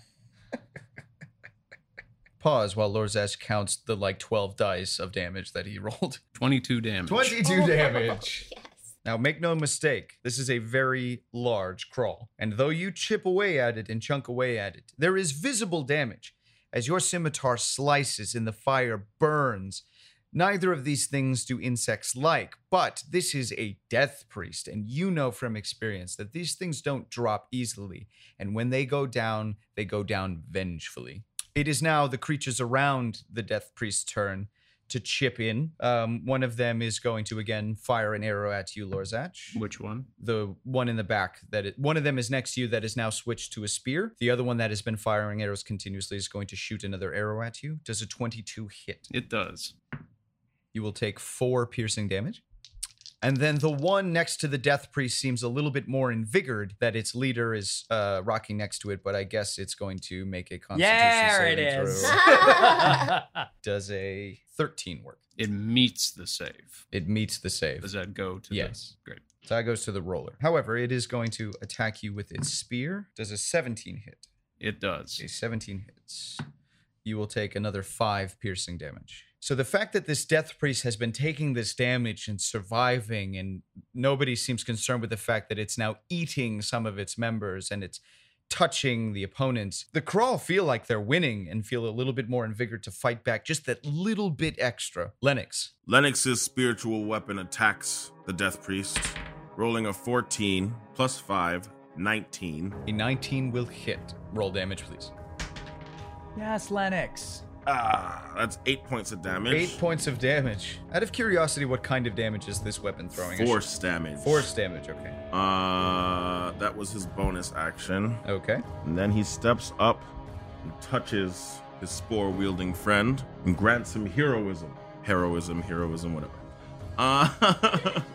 Pause while Lorzach counts the 12 dice of damage that he rolled. 22 damage. 22 damage. Yes. Now, make no mistake, this is a very large crawl. And though you chip away at it and chunk away at it, there is visible damage. As your scimitar slices and the fire burns, neither of these things do insects like, but this is a death priest, and you know from experience that these things don't drop easily, and when they go down vengefully. It is now the creatures around the death priest's turn to chip in. One of them is going to again fire an arrow at you, Lorzach. Which one? The one in the back. One of them is next to you that is now switched to a spear. The other one that has been firing arrows continuously is going to shoot another arrow at you. Does a 22 hit? It does. You will take 4 piercing damage. And then the one next to the death priest seems a little bit more invigorated that its leader is rocking next to it, but I guess it's going to make a constitution saving throw. Does a 13 work? It meets the save. It meets the save. Does that go to Yes. Great. So that goes to the roller. However, it is going to attack you with its spear. Does a 17 hit? It does. A 17 hits. You will take another 5 piercing damage. So the fact that this death priest has been taking this damage and surviving, and nobody seems concerned with the fact that it's now eating some of its members and it's touching the opponents, the Crawl feel like they're winning and feel a little bit more invigorated to fight back just that little bit extra. Lennox. Lennox's spiritual weapon attacks the death priest, rolling a 14 plus 5, 19. A 19 will hit. Roll damage, please. Yes, Lennox. That's 8 points of damage. 8 points of damage. Out of curiosity, what kind of damage is this weapon throwing? Force damage. Force damage, okay. That was his bonus action. Okay. And then he steps up and touches his spore-wielding friend and grants him heroism. Heroism, whatever.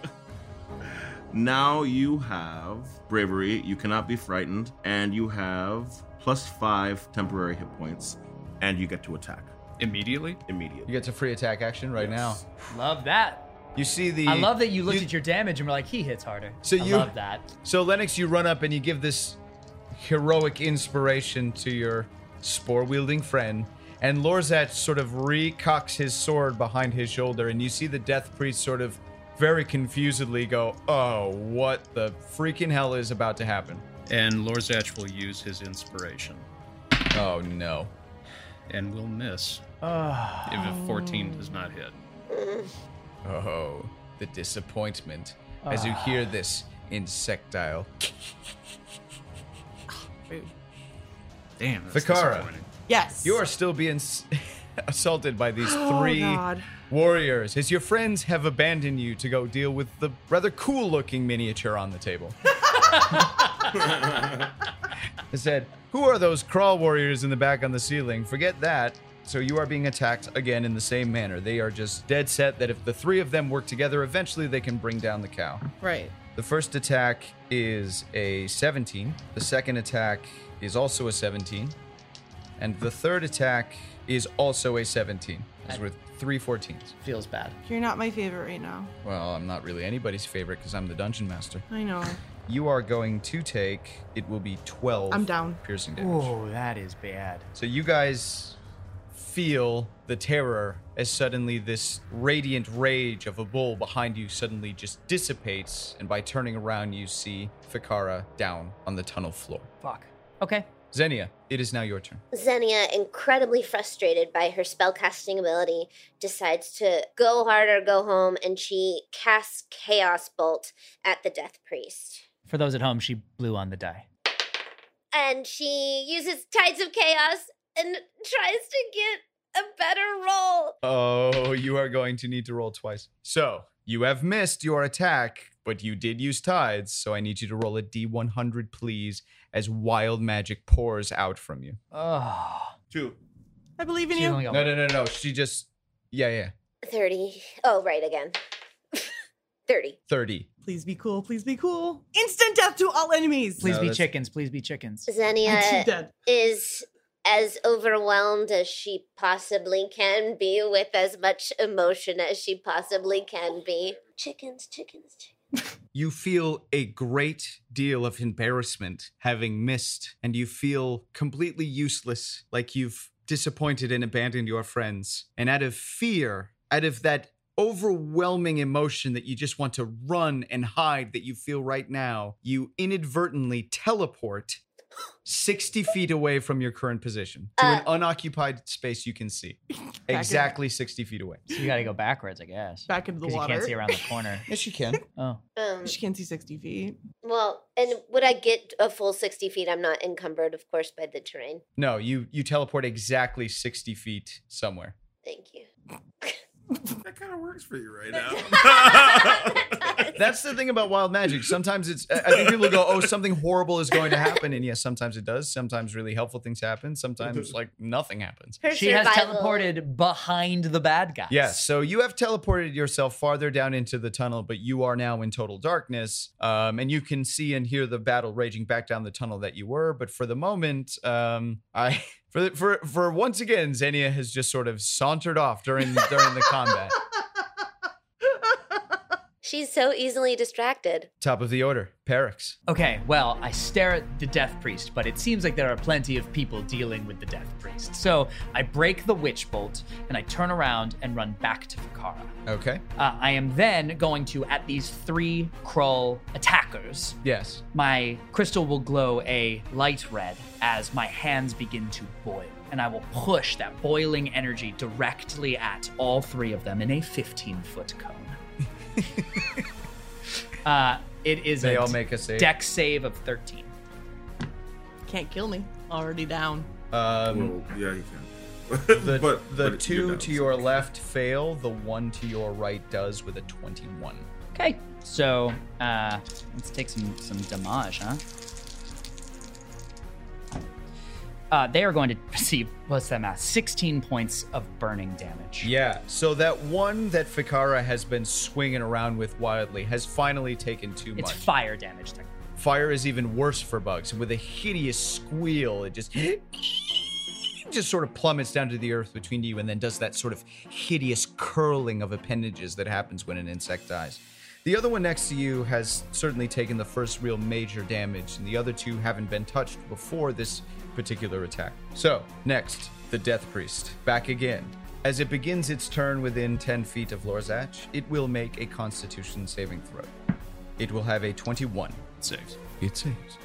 Now you have bravery, you cannot be frightened, and you have plus 5 temporary hit points. And you get to attack. Immediately? You get to free attack action right now. Love that. You see the... I love that you looked at your damage and were like, he hits harder. So I love that. So Lennox, you run up and you give this heroic inspiration to your spore-wielding friend. And Lorzach sort of recocks his sword behind his shoulder. And you see the death priest sort of very confusedly go, oh, what the freaking hell is about to happen? And Lorzach will use his inspiration. Oh, no. And will miss if a 14 does not hit. Oh, the disappointment as you hear this insectile. Damn, that's Ficarra. disappointing. Yes. You are still being assaulted by these Oh, 3 God. warriors as your friends have abandoned you to go deal with the rather cool-looking miniature on the table. They said, who are those crawl warriors in the back on the ceiling? Forget that. So you are being attacked again in the same manner. They are just dead set that if the 3 of them work together, eventually they can bring down the cow. Right. The first attack is a 17. The second attack is also a 17. And the third attack is also a 17. Those were 3 14s. Feels bad. You're not my favorite right now. Well, I'm not really anybody's favorite because I'm the dungeon master. I know. You are going to take, it will be 12 I'm down. piercing damage. Oh, that is bad. So you guys feel the terror as suddenly this radiant rage of a bull behind you suddenly just dissipates, and by turning around, you see Ficarra down on the tunnel floor. Fuck. Okay. Xenia, it is now your turn. Xenia, incredibly frustrated by her spellcasting ability, decides to go hard or go home, and she casts Chaos Bolt at the Death Priest. For those at home, she blew on the die. And she uses Tides of Chaos and tries to get a better roll. Oh, you are going to need to roll twice. So, you have missed your attack, but you did use tides, so I need you to roll a D100, please, as wild magic pours out from you. Oh. 2. I believe in She's you. only got No. She just... Yeah. 30. Oh, right again. 30. 30. Please be cool. Please be cool. Instant death to all enemies. Please No, be that's- chickens. Please be chickens. I'm Xenia too dead. is as overwhelmed as she possibly can be with as much emotion as she possibly can be. Chickens. You feel a great deal of embarrassment having missed, and you feel completely useless, like you've disappointed and abandoned your friends. And out of fear, out of that overwhelming emotion that you just want to run and hide that you feel right now, you inadvertently teleport 60 feet away from your current position to an unoccupied space you can see. Exactly 60 feet away. So you gotta go backwards, I guess. Back into the 'Cause water. you can't see around the corner. Yes, you can. Oh. She can't see 60 feet. Well, and would I get a full 60 feet? I'm not encumbered, of course, by the terrain. No, you teleport exactly 60 feet somewhere. Thank you. That kind of works for you right now. That's the thing about wild magic. Sometimes I think people go, oh, something horrible is going to happen. And yes, sometimes it does. Sometimes really helpful things happen. Sometimes like nothing happens. Her She has survival- teleported behind the bad guys. Yes, so you have teleported yourself farther down into the tunnel, but you are now in total darkness. And you can see and hear the battle raging back down the tunnel that you were. But for the moment, for once again, Xenia has just sort of sauntered off during the combat. She's so easily distracted. Top of the order, Perix. Okay, well, I stare at the Death Priest, but it seems like there are plenty of people dealing with the Death Priest. So I break the Witch Bolt, and I turn around and run back to Ficarra. Okay. I am then going to, at these 3 Krull attackers, Yes. my crystal will glow a light red as my hands begin to boil. And I will push that boiling energy directly at all 3 of them in a 15-foot cone. It is They all make a save. dex save of 13. Can't kill me. Already down. Well, yeah, you can. The but two you're down, to your left fail. The one to your right does with a 21. Okay, so let's take some damage, huh? They are going to receive, what's that math? 16 points of burning damage. Yeah, so that one that Ficarra has been swinging around with wildly has finally taken too It's much. fire damage, technically. Fire is even worse for bugs. With a hideous squeal, it just sort of plummets down to the earth between you and then does that sort of hideous curling of appendages that happens when an insect dies. The other one next to you has certainly taken the first real major damage, and the other 2 haven't been touched before this particular attack. So, next, the Death Priest. Back again. As it begins its turn within 10 feet of Lorzach, it will make a Constitution saving throw. It will have a 21. It saves. It saves.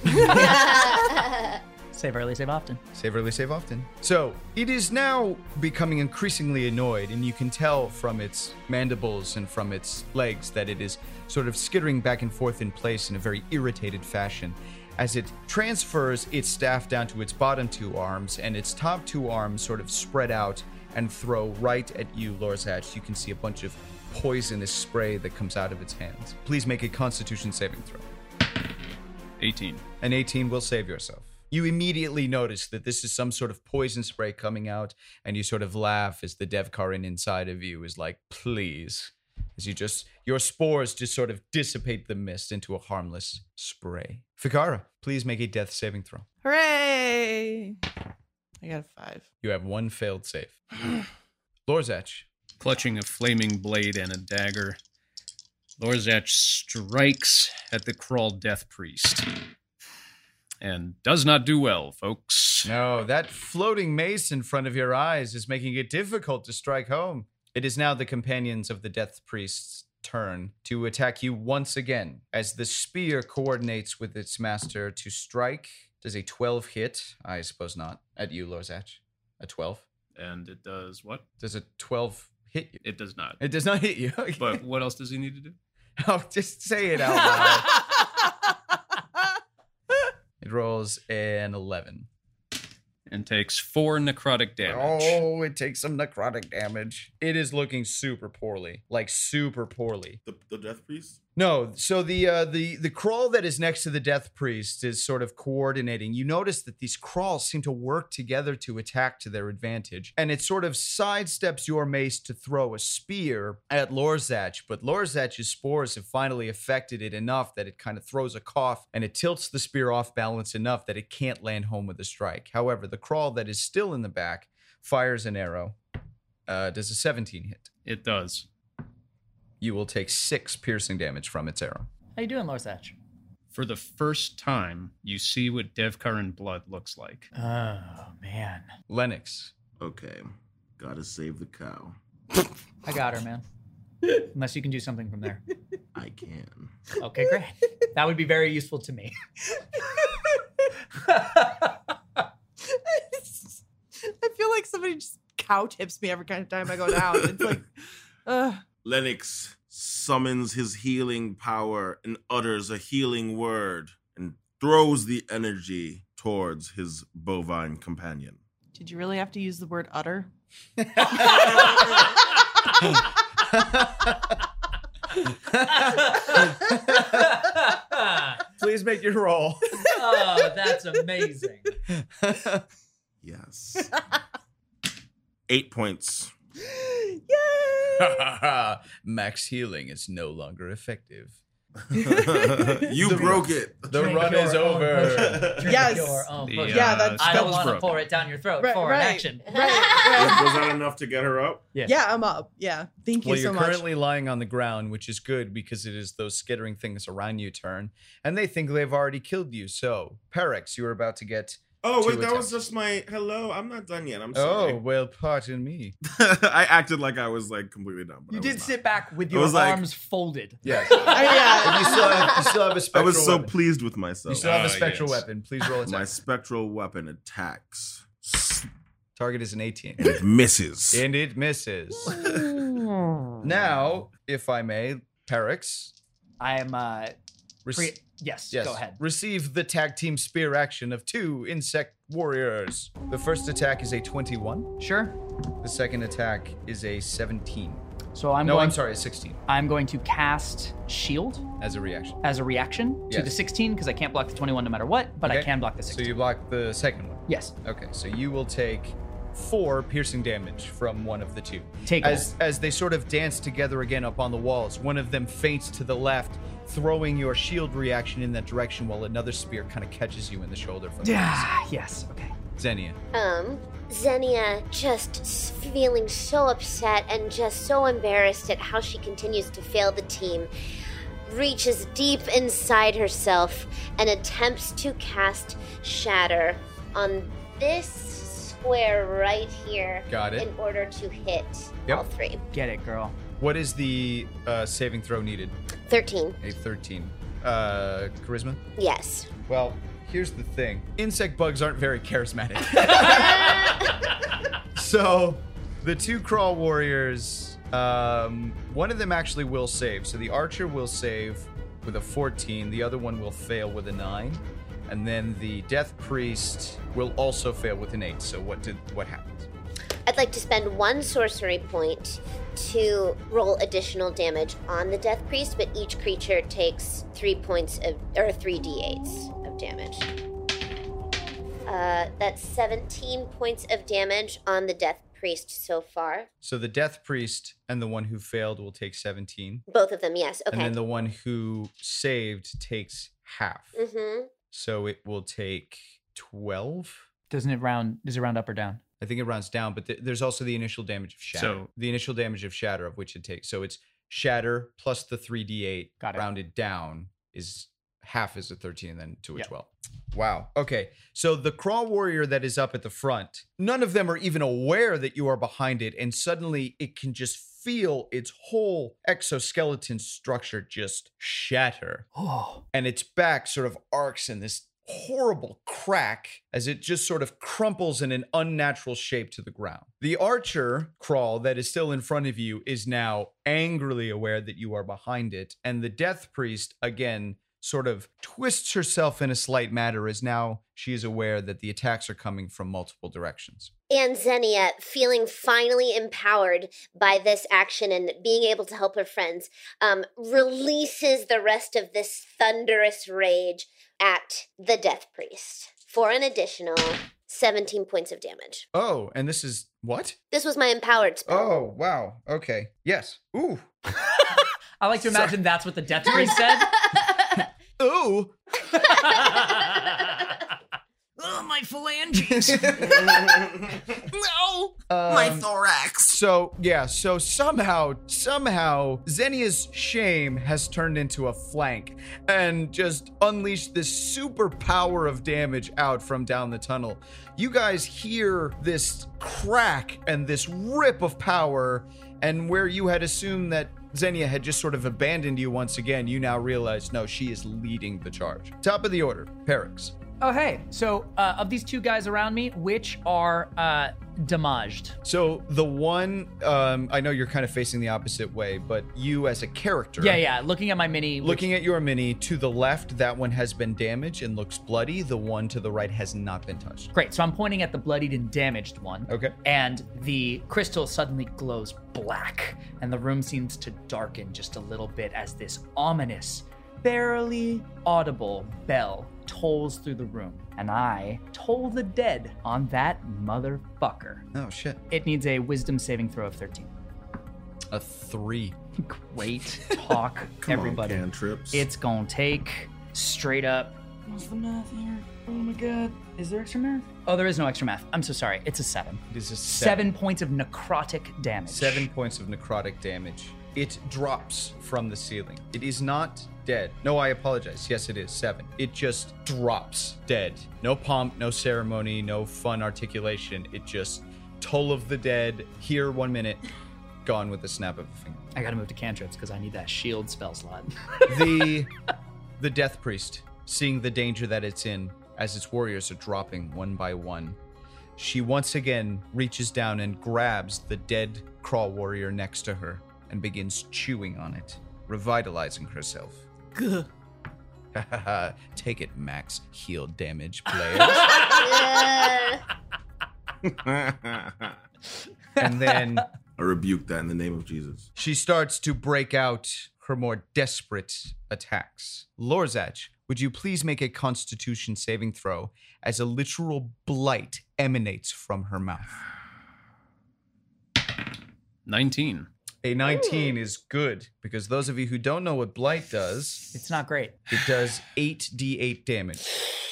Save early, save often. Save early, save often. So, it is now becoming increasingly annoyed, and you can tell from its mandibles and from its legs that it is sort of skittering back and forth in place in a very irritated fashion as it transfers its staff down to its bottom 2 arms, and its top 2 arms sort of spread out and throw right at you, Lorzach. You can see a bunch of poisonous spray that comes out of its hands. Please make a Constitution saving throw. 18. An 18 will save yourself. You immediately notice that this is some sort of poison spray coming out, and you sort of laugh as the Devkarin inside of you is like, please. As your spores just sort of dissipate the mist into a harmless spray. Ficarra, please make a death saving throw. Hooray! I got a 5. You have 1 failed save. Lorzach. Clutching a flaming blade and a dagger, Lorzach strikes at the Krull Death Priest. and does not do well, folks. No, that floating mace in front of your eyes is making it difficult to strike home. It is now the companions of the Death Priest's turn to attack you once again as the spear coordinates with its master to strike. Does a 12 hit? I suppose not. At you, Lorzach. A 12? And it does what? Does a 12 hit you? It does not. It does not hit you. Okay. But what else does he need to do? Oh, just say it out loud. It rolls an 11. And takes 4 necrotic damage. Oh, it takes some necrotic damage. It is looking super poorly. Like, super poorly. The Death Priest? No, so the crawl that is next to the Death Priest is sort of coordinating. You notice that these crawls seem to work together to attack to their advantage. And it sort of sidesteps your mace to throw a spear at Lorzach, but Lorzach's spores have finally affected it enough that it kind of throws a cough and it tilts the spear off balance enough that it can't land home with a strike. However, the crawl that is still in the back fires an arrow. Does a 17 hit? It does. You will take 6 piercing damage from its arrow. How you doing, Lorzach? For the first time, you see what Devkarin blood looks like. Oh, man. Lennox. Okay. Gotta save the cow. I got her, man. Unless you can do something from there. I can. Okay, great. That would be very useful to me. I feel like somebody just cow tips me every kind of time I go down. It's like, Lennox summons his healing power and utters a healing word and throws the energy towards his bovine companion. did you really have to use the word utter? Please make your roll. Oh, that's amazing. Yes. 8 points. Yay! Max healing is no longer effective. You broke it. The Drink run your is own over. potion. Yes. Drink your own The, potion. Yeah, that's- I don't spell's want to broken. pour it down your throat Right, for an right, action. right. Was that enough to get her up? Yeah, I'm up. Yeah. Thank you Well, so you're much. currently lying on the ground, which is good because it is those skittering things around you turn, and they think they've already killed you. So, Perex, you are about to get. Oh, wait, Two that was attempts. just my hello. I'm not done yet. I'm sorry. Oh, well, pardon me. I acted like I was like completely done. But You I did was sit back with I your was like- arms folded. Yes. Yeah. you still have a not. spectral I was so weapon. pleased with myself. You still have a Ah, spectral yes. weapon. Please roll My attack. spectral weapon attacks. Target is an 18. And it misses. And it misses. Now, if I may, Perex. I am rec- yes, yes, go ahead. receive the tag team spear action of 2 insect warriors. The first attack is a 21. Sure. The second attack is a 17. So I'm I'm sorry, a 16 I'm going to cast shield as a reaction. as a reaction to Yes. the 16 because I can't block the 21 no matter what, but I Okay. can block the So 16. you block the second one. Yes. Okay, so you will take 4 piercing damage from one of the two. Take as they sort of dance together again up on the walls. One of them feints to the left, throwing your shield reaction in that direction, while another spear kind of catches you in the shoulder from the Yeah. Yes. Okay. Xenia. Xenia just feeling so upset and just so embarrassed at how she continues to fail the team, reaches deep inside herself and attempts to cast Shatter on this square right here. Got it. In order to hit Yep. all 3. Get it, girl. What is the saving throw needed? 13. A 13. Charisma? Yes. Well, here's the thing. Insect bugs aren't very charismatic. So, the 2 crawl warriors, one of them actually will save. So the archer will save with a 14. The other one will fail with a 9. And then the death priest will also fail with an 8. So what happens? I'd like to spend 1 sorcery point to roll additional damage on the Death Priest, but each creature takes 3 3d8s of damage. That's 17 points of damage on the Death Priest so far. So the death priest and the one who failed will take 17. Both of them, yes. Okay. And then the one who saved takes half. Mm-hmm. So it will take 12. Does it round up or down? I think it rounds down, but there's also the initial damage of shatter. So- the initial damage of shatter of which it takes. So it's shatter plus the 3d8 Got it. rounded down is half is a 13 and then to a Yep. 12. Wow. Okay. So the crawl warrior that is up at the front, none of them are even aware that you are behind it. And suddenly it can just feel its whole exoskeleton structure just shatter. Oh. And its back sort of arcs in this horrible crack as it just sort of crumples in an unnatural shape to the ground. The archer crawl that is still in front of you is now angrily aware that you are behind it. And the death priest, again, sort of twists herself in a slight manner as now she is aware that the attacks are coming from multiple directions. And Xenia, feeling finally empowered by this action and being able to help her friends, releases the rest of this thunderous rage at the Death Priest for an additional 17 points of damage. Oh, and this is what? This was my empowered spell. Oh, wow. Okay. Yes. Ooh. I like to imagine that's what the Death Priest said. Ooh. Oh, my phalanges. No, my thorax. So somehow, Xenia's shame has turned into a flank and just unleashed this super power of damage out from down the tunnel. You guys hear this crack and this rip of power, and where you had assumed that Xenia had just sort of abandoned you once again, you now realize, no, she is leading the charge. Top of the order, Perix. Oh, hey. So, of these two guys around me, which are damaged? So the one, I know you're kind of facing the opposite way, but you as a character. Yeah. Looking at my mini. Looking at your mini, to the left, that one has been damaged and looks bloody. The one to the right has not been touched. Great. So I'm pointing at the bloodied and damaged one. Okay. And the crystal suddenly glows black, and the room seems to darken just a little bit as this ominous, barely audible bell tolls through the room. And I toll the dead on that motherfucker. Oh, shit. It needs a wisdom saving throw of 13. A 3. Great talk, Come everybody. on, cantrips. It's gonna take straight up. What's the math here? Oh my god. Is there extra math? Oh, there is no extra math. I'm so sorry. It's a 7. It is a 7 points of necrotic damage. 7 points of necrotic damage. It drops from the ceiling. It is not dead. No, I apologize. Yes, it is 7. It just drops dead. No pomp, no ceremony, no fun articulation. It just toll of the dead. Here 1 minute. Gone with the snap of a finger. I gotta move to cantrips because I need that shield spell slot. The Death Priest, seeing the danger that it's in as its warriors are dropping one by one, she once again reaches down and grabs the dead crawl warrior next to her and begins chewing on it, revitalizing herself. Gah. Take it, max heal damage, players. And then I rebuke that in the name of Jesus. she starts to break out her more desperate attacks. Lorzach, would you please make a Constitution saving throw as a literal blight emanates from her mouth? 19. A 19 is good, because those of you who don't know what blight does, It's not great. it does 8d8 damage.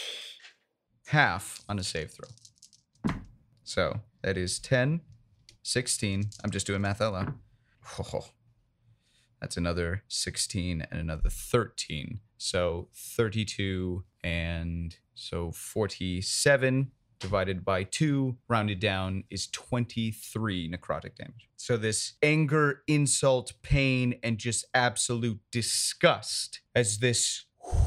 Half on a save throw. So that is 10, 16. I'm just doing math out loud. Oh, that's another 16 and another 13. So 32 and so 47 divided by 2, rounded down, is 23 necrotic damage. So this anger, insult, pain, and just absolute disgust as this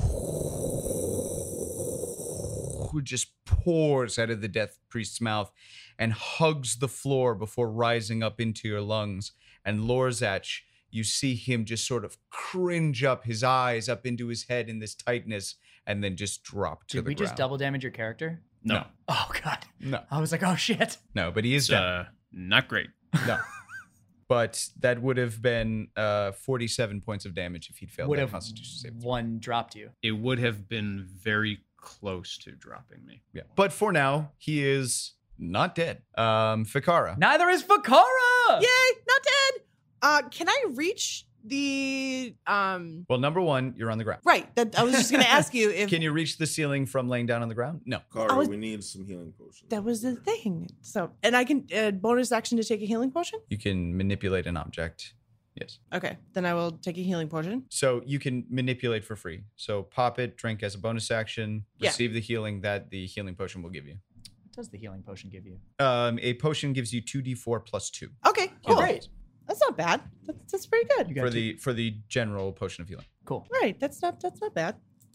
just pours out of the Death Priest's mouth and hugs the floor before rising up into your lungs. And Lorzach, you see him just sort of cringe up, his eyes up into his head in this tightness, and then just drop to Did the we ground. just double damage your character? No. Oh god. No. I was like, oh shit. No, but he is It's down. not great. No. But that would have been 47 points of damage if he'd failed Would that have Constitution save. one dropped you. It would have been very close to dropping me. Yeah. But for now, he is not dead. Fikara. Neither is Fakara! Yay, not dead. Can I reach the Well, number one, you're on the ground. right? That I was just gonna ask you if Can you reach the ceiling from laying down on the ground? No. Kara, was- we need some healing potions. that was the thing. So, and I can bonus action to take a healing potion. You can manipulate an object. Yes. Okay, then I will take a healing potion. So you can manipulate for free. So pop it, drink as a bonus action, Yeah. receive the healing that the healing potion will give you. What does the healing potion give you? A potion gives you 2d4 plus 2 Okay, cool. Great. That's not bad. That's pretty good. You got for the general potion of healing. Cool. Right, that's not bad.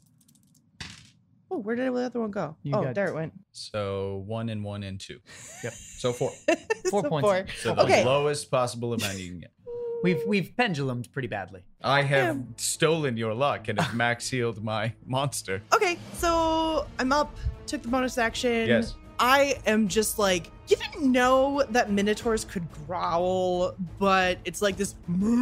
Oh, where did the other one go? You Oh, got- there it went. So 1 and 1 and 2. Yep. So 4. 4 So points. 4. So the Okay. lowest possible amount you can get. We've pendulumed pretty badly. I have stolen your luck and have max healed my monster. Okay, so I'm up, took the bonus action. Yes. I am just like, you didn't know that minotaurs could growl, but it's like this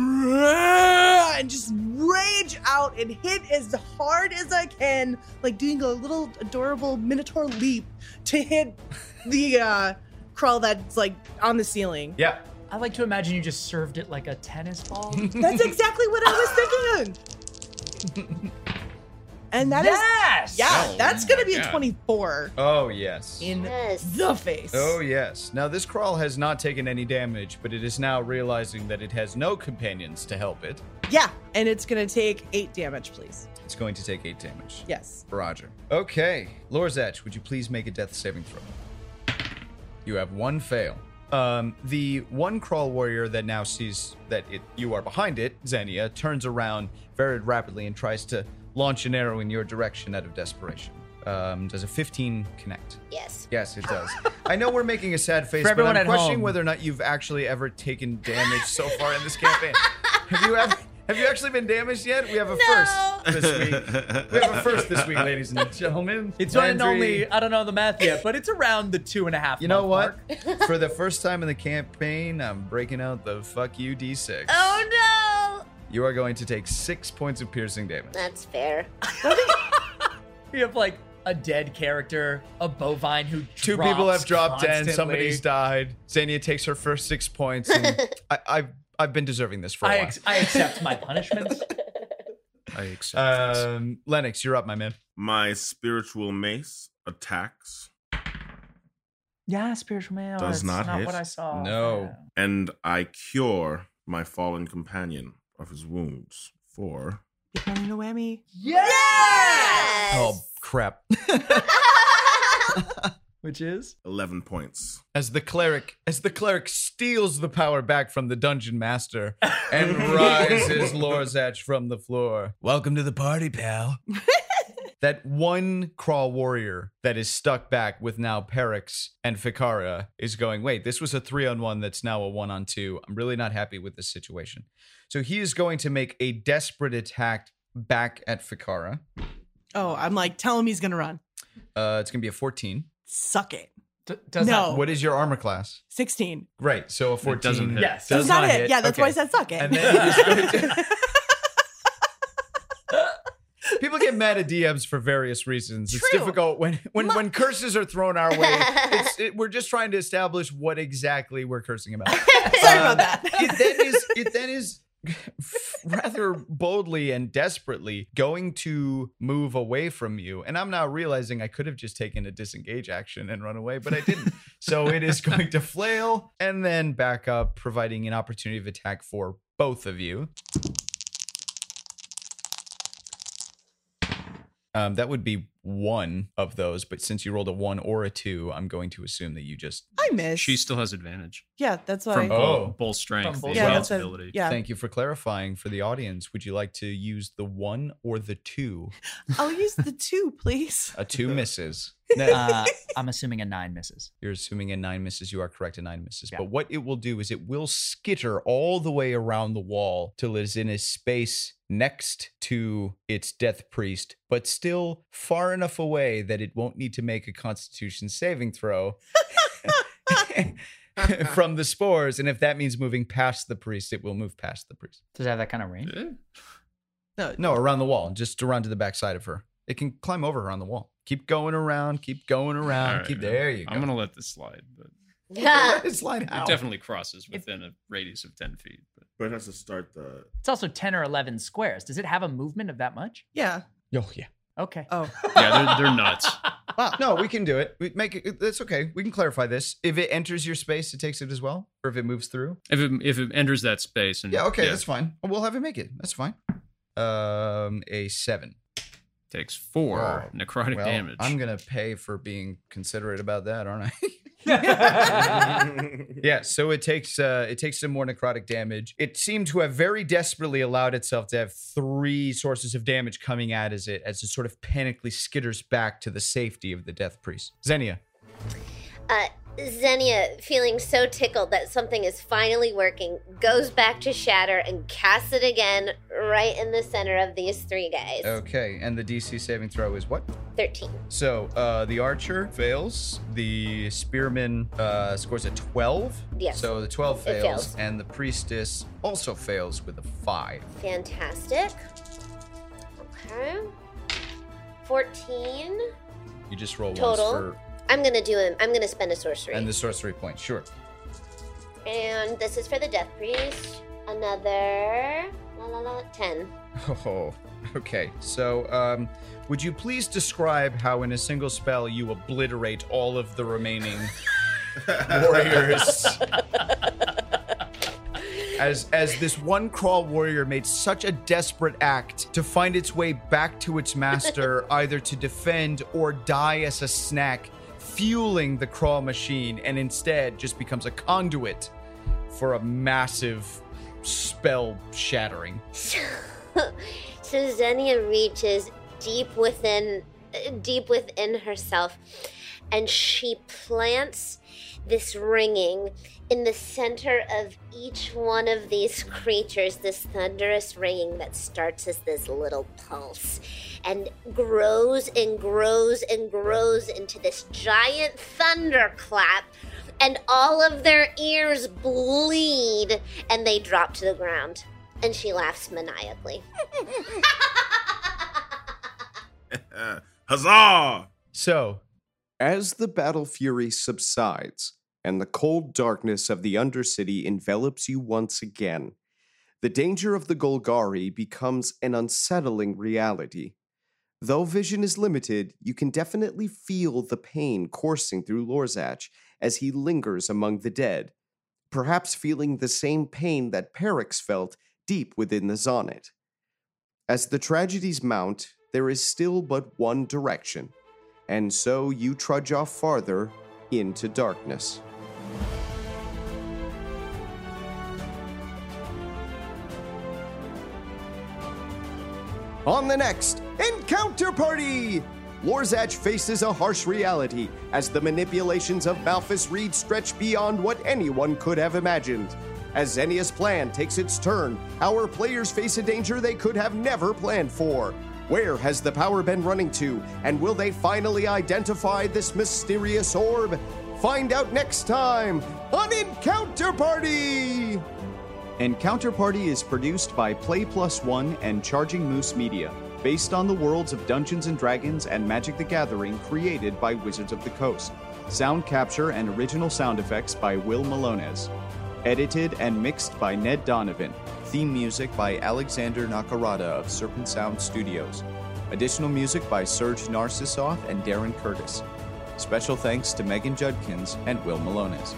and just rage out and hit as hard as I can, like doing a little adorable minotaur leap to hit the crawl that's like on the ceiling. Yeah. I like to imagine you just served it like a tennis ball. That's exactly what I was thinking. And that is, yes! yeah, Oh that's going to my be a God. 24 Oh, yes. in Yes. the face. Oh, yes. Now, this crawl has not taken any damage, but it is now realizing that it has no companions to help it. Yeah, and it's going to take 8 damage, please. It's going to take 8 damage. Yes. Roger. Okay. Lorzach, would you please make a death saving throw? You have 1 fail. The one crawl warrior that now sees that you are behind it, Xenia, turns around very rapidly and tries to launch an arrow in your direction out of desperation. Does a 15 connect? Yes. Yes, it does. I know we're making a sad face, For but everyone I'm at questioning home. whether or not you've actually ever taken damage so far in this campaign. Have you actually been damaged yet? We have a first this week. We have a first this week, ladies and gentlemen. It's Landry, only, I don't know the math yet, but it's around the 2.5 You know month what? mark. For the first time in the campaign, I'm breaking out the fuck you D6. Oh no! You are going to take 6 points of piercing damage. That's fair. We have like a dead character, a bovine who Two people have dropped dead, constantly. somebody's died. Xenia takes her first 6 points. And I've been deserving this for a while. I accept my punishments. I accept this. Lennox, you're up, my man. My spiritual mace attacks, Yeah, spiritual mail. Does That's not hit. what I saw. No. and I cure my fallen companion of his wounds for Becoming a whammy. Yes! Oh, crap. Which is? 11 points. As the cleric steals the power back from the dungeon master and rises Lorzach from the floor. Welcome to the party, pal. That one crawl warrior that is stuck back with now Perix and Fikara is going, wait, this was a 3-on-1 that's now a 1-on-2. I'm really not happy with this situation. So he is going to make a desperate attack back at Fikara. Oh, I'm like, tell him he's going to run. It's going to be a 14. Suck it. Does No. that, What is your armor class? 16. Great. So a 14 doesn't hit. Yes. does That's not not it. hit. Yeah, that's why I Okay. said suck it. And then he's going to... People get mad at DMs for various reasons. It's True. difficult when curses are thrown our way. We're just trying to establish what exactly we're cursing about. Sorry about that. It then is rather boldly and desperately going to move away from you. And I'm now realizing I could have just taken a disengage action and run away, but I didn't. So it is going to flail and then back up, providing an opportunity of attack for both of you. That would be one of those, but since you rolled a 1 or a 2, I'm going to assume that you just... I missed. She still has advantage Yeah, that's why. from Oh. bull strength, From bull the yeah, advanced that's ability. yeah. Thank you for clarifying for the audience. Would you like to use the 1 or the 2? I'll use the 2, please. A 2 misses. I'm assuming a 9 misses. You're assuming a 9 misses. You are correct, a 9 misses. Yeah. But what it will do is it will skitter all the way around the wall till it is in a space next to its death priest, but still far enough away that it won't need to make a Constitution saving throw from the spores. And if that means moving past the priest, it will move past the priest. Does it have that kind of range? Yeah. No, around the wall, just around to the back side of her. It can climb over her on the wall. Keep going around. Keep going around. All right, keep man. there. You go. I'm gonna let this slide, but It's slide it out. definitely crosses within a radius of 10 feet. But But it has to start the. It's also 10 or 11 squares. Does it have a movement of that much? Yeah. Oh yeah. Okay. Oh. yeah, they're nuts. Wow. No, we can do it. We make it. That's okay. We can clarify this. If it enters your space, it takes it as well, or if it moves through. If it enters that space, and that's fine. We'll have it make it. That's fine. A 7 takes 4 necrotic damage. I'm gonna pay for being considerate about that, aren't I? Yeah, so it takes some more necrotic damage. It seemed to have very desperately allowed itself to have 3 sources of damage coming at as it sort of panically skitters back to the safety of the Death Priest. Xenia. Xenia, feeling so tickled that something is finally working, goes back to Shatter and casts it again right in the center of these 3 guys. Okay, and the DC saving throw is what? 13. So the archer fails. The spearman scores a 12. Yes. So the 12 fails. It fails. And the priestess also fails with a 5. Fantastic. Okay. 14. You just roll total. once for... I'm gonna spend a sorcery. And the sorcery point, sure. And this is for the Death Priest. Another 10. Oh, okay. So, would you please describe how in a single spell you obliterate all of the remaining warriors? As this one crawl warrior made such a desperate act to find its way back to its master, either to defend or die as a snack, fueling the crawl machine, and instead just becomes a conduit for a massive spell shattering. So Xenia reaches deep within herself, and she plants this ringing in the center of each one of these creatures, this thunderous ringing that starts as this little pulse and grows and grows and grows into this giant thunderclap, and all of their ears bleed and they drop to the ground. And she laughs maniacally. Huzzah! So, as the battle fury subsides and the cold darkness of the Undercity envelops you once again, the danger of the Golgari becomes an unsettling reality. Though vision is limited, you can definitely feel the pain coursing through Lorzach as he lingers among the dead, perhaps feeling the same pain that Perix felt deep within the Zonnet. As the tragedies mount, there is still but one direction, and so you trudge off farther into darkness. On the next Encounter Party! Lorzach faces a harsh reality as the manipulations of Malphas Reed stretch beyond what anyone could have imagined. As Xenia's plan takes its turn, our players face a danger they could have never planned for. Where has the power been running to, and will they finally identify this mysterious orb? Find out next time on Encounter Party! Encounter Party is produced by Play Plus One and Charging Moose Media, based on the worlds of Dungeons & Dragons and Magic the Gathering created by Wizards of the Coast. Sound capture and original sound effects by Will Malones. Edited and mixed by Ned Donovan. Theme music by Alexander Nakarada of Serpent Sound Studios. Additional music by Serge Narcissoff and Darren Curtis. Special thanks to Megan Judkins and Will Malones.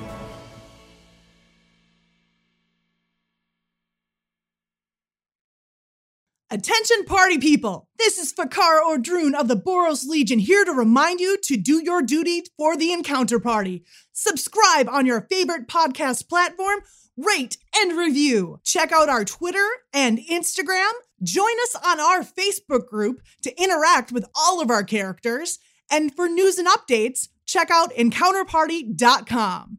Attention party people! This is Fakara Ordrun of the Boros Legion here to remind you to do your duty for the Encounter Party. Subscribe on your favorite podcast platform, rate and review. Check out our Twitter and Instagram. Join us on our Facebook group to interact with all of our characters. And for news and updates, check out EncounterParty.com.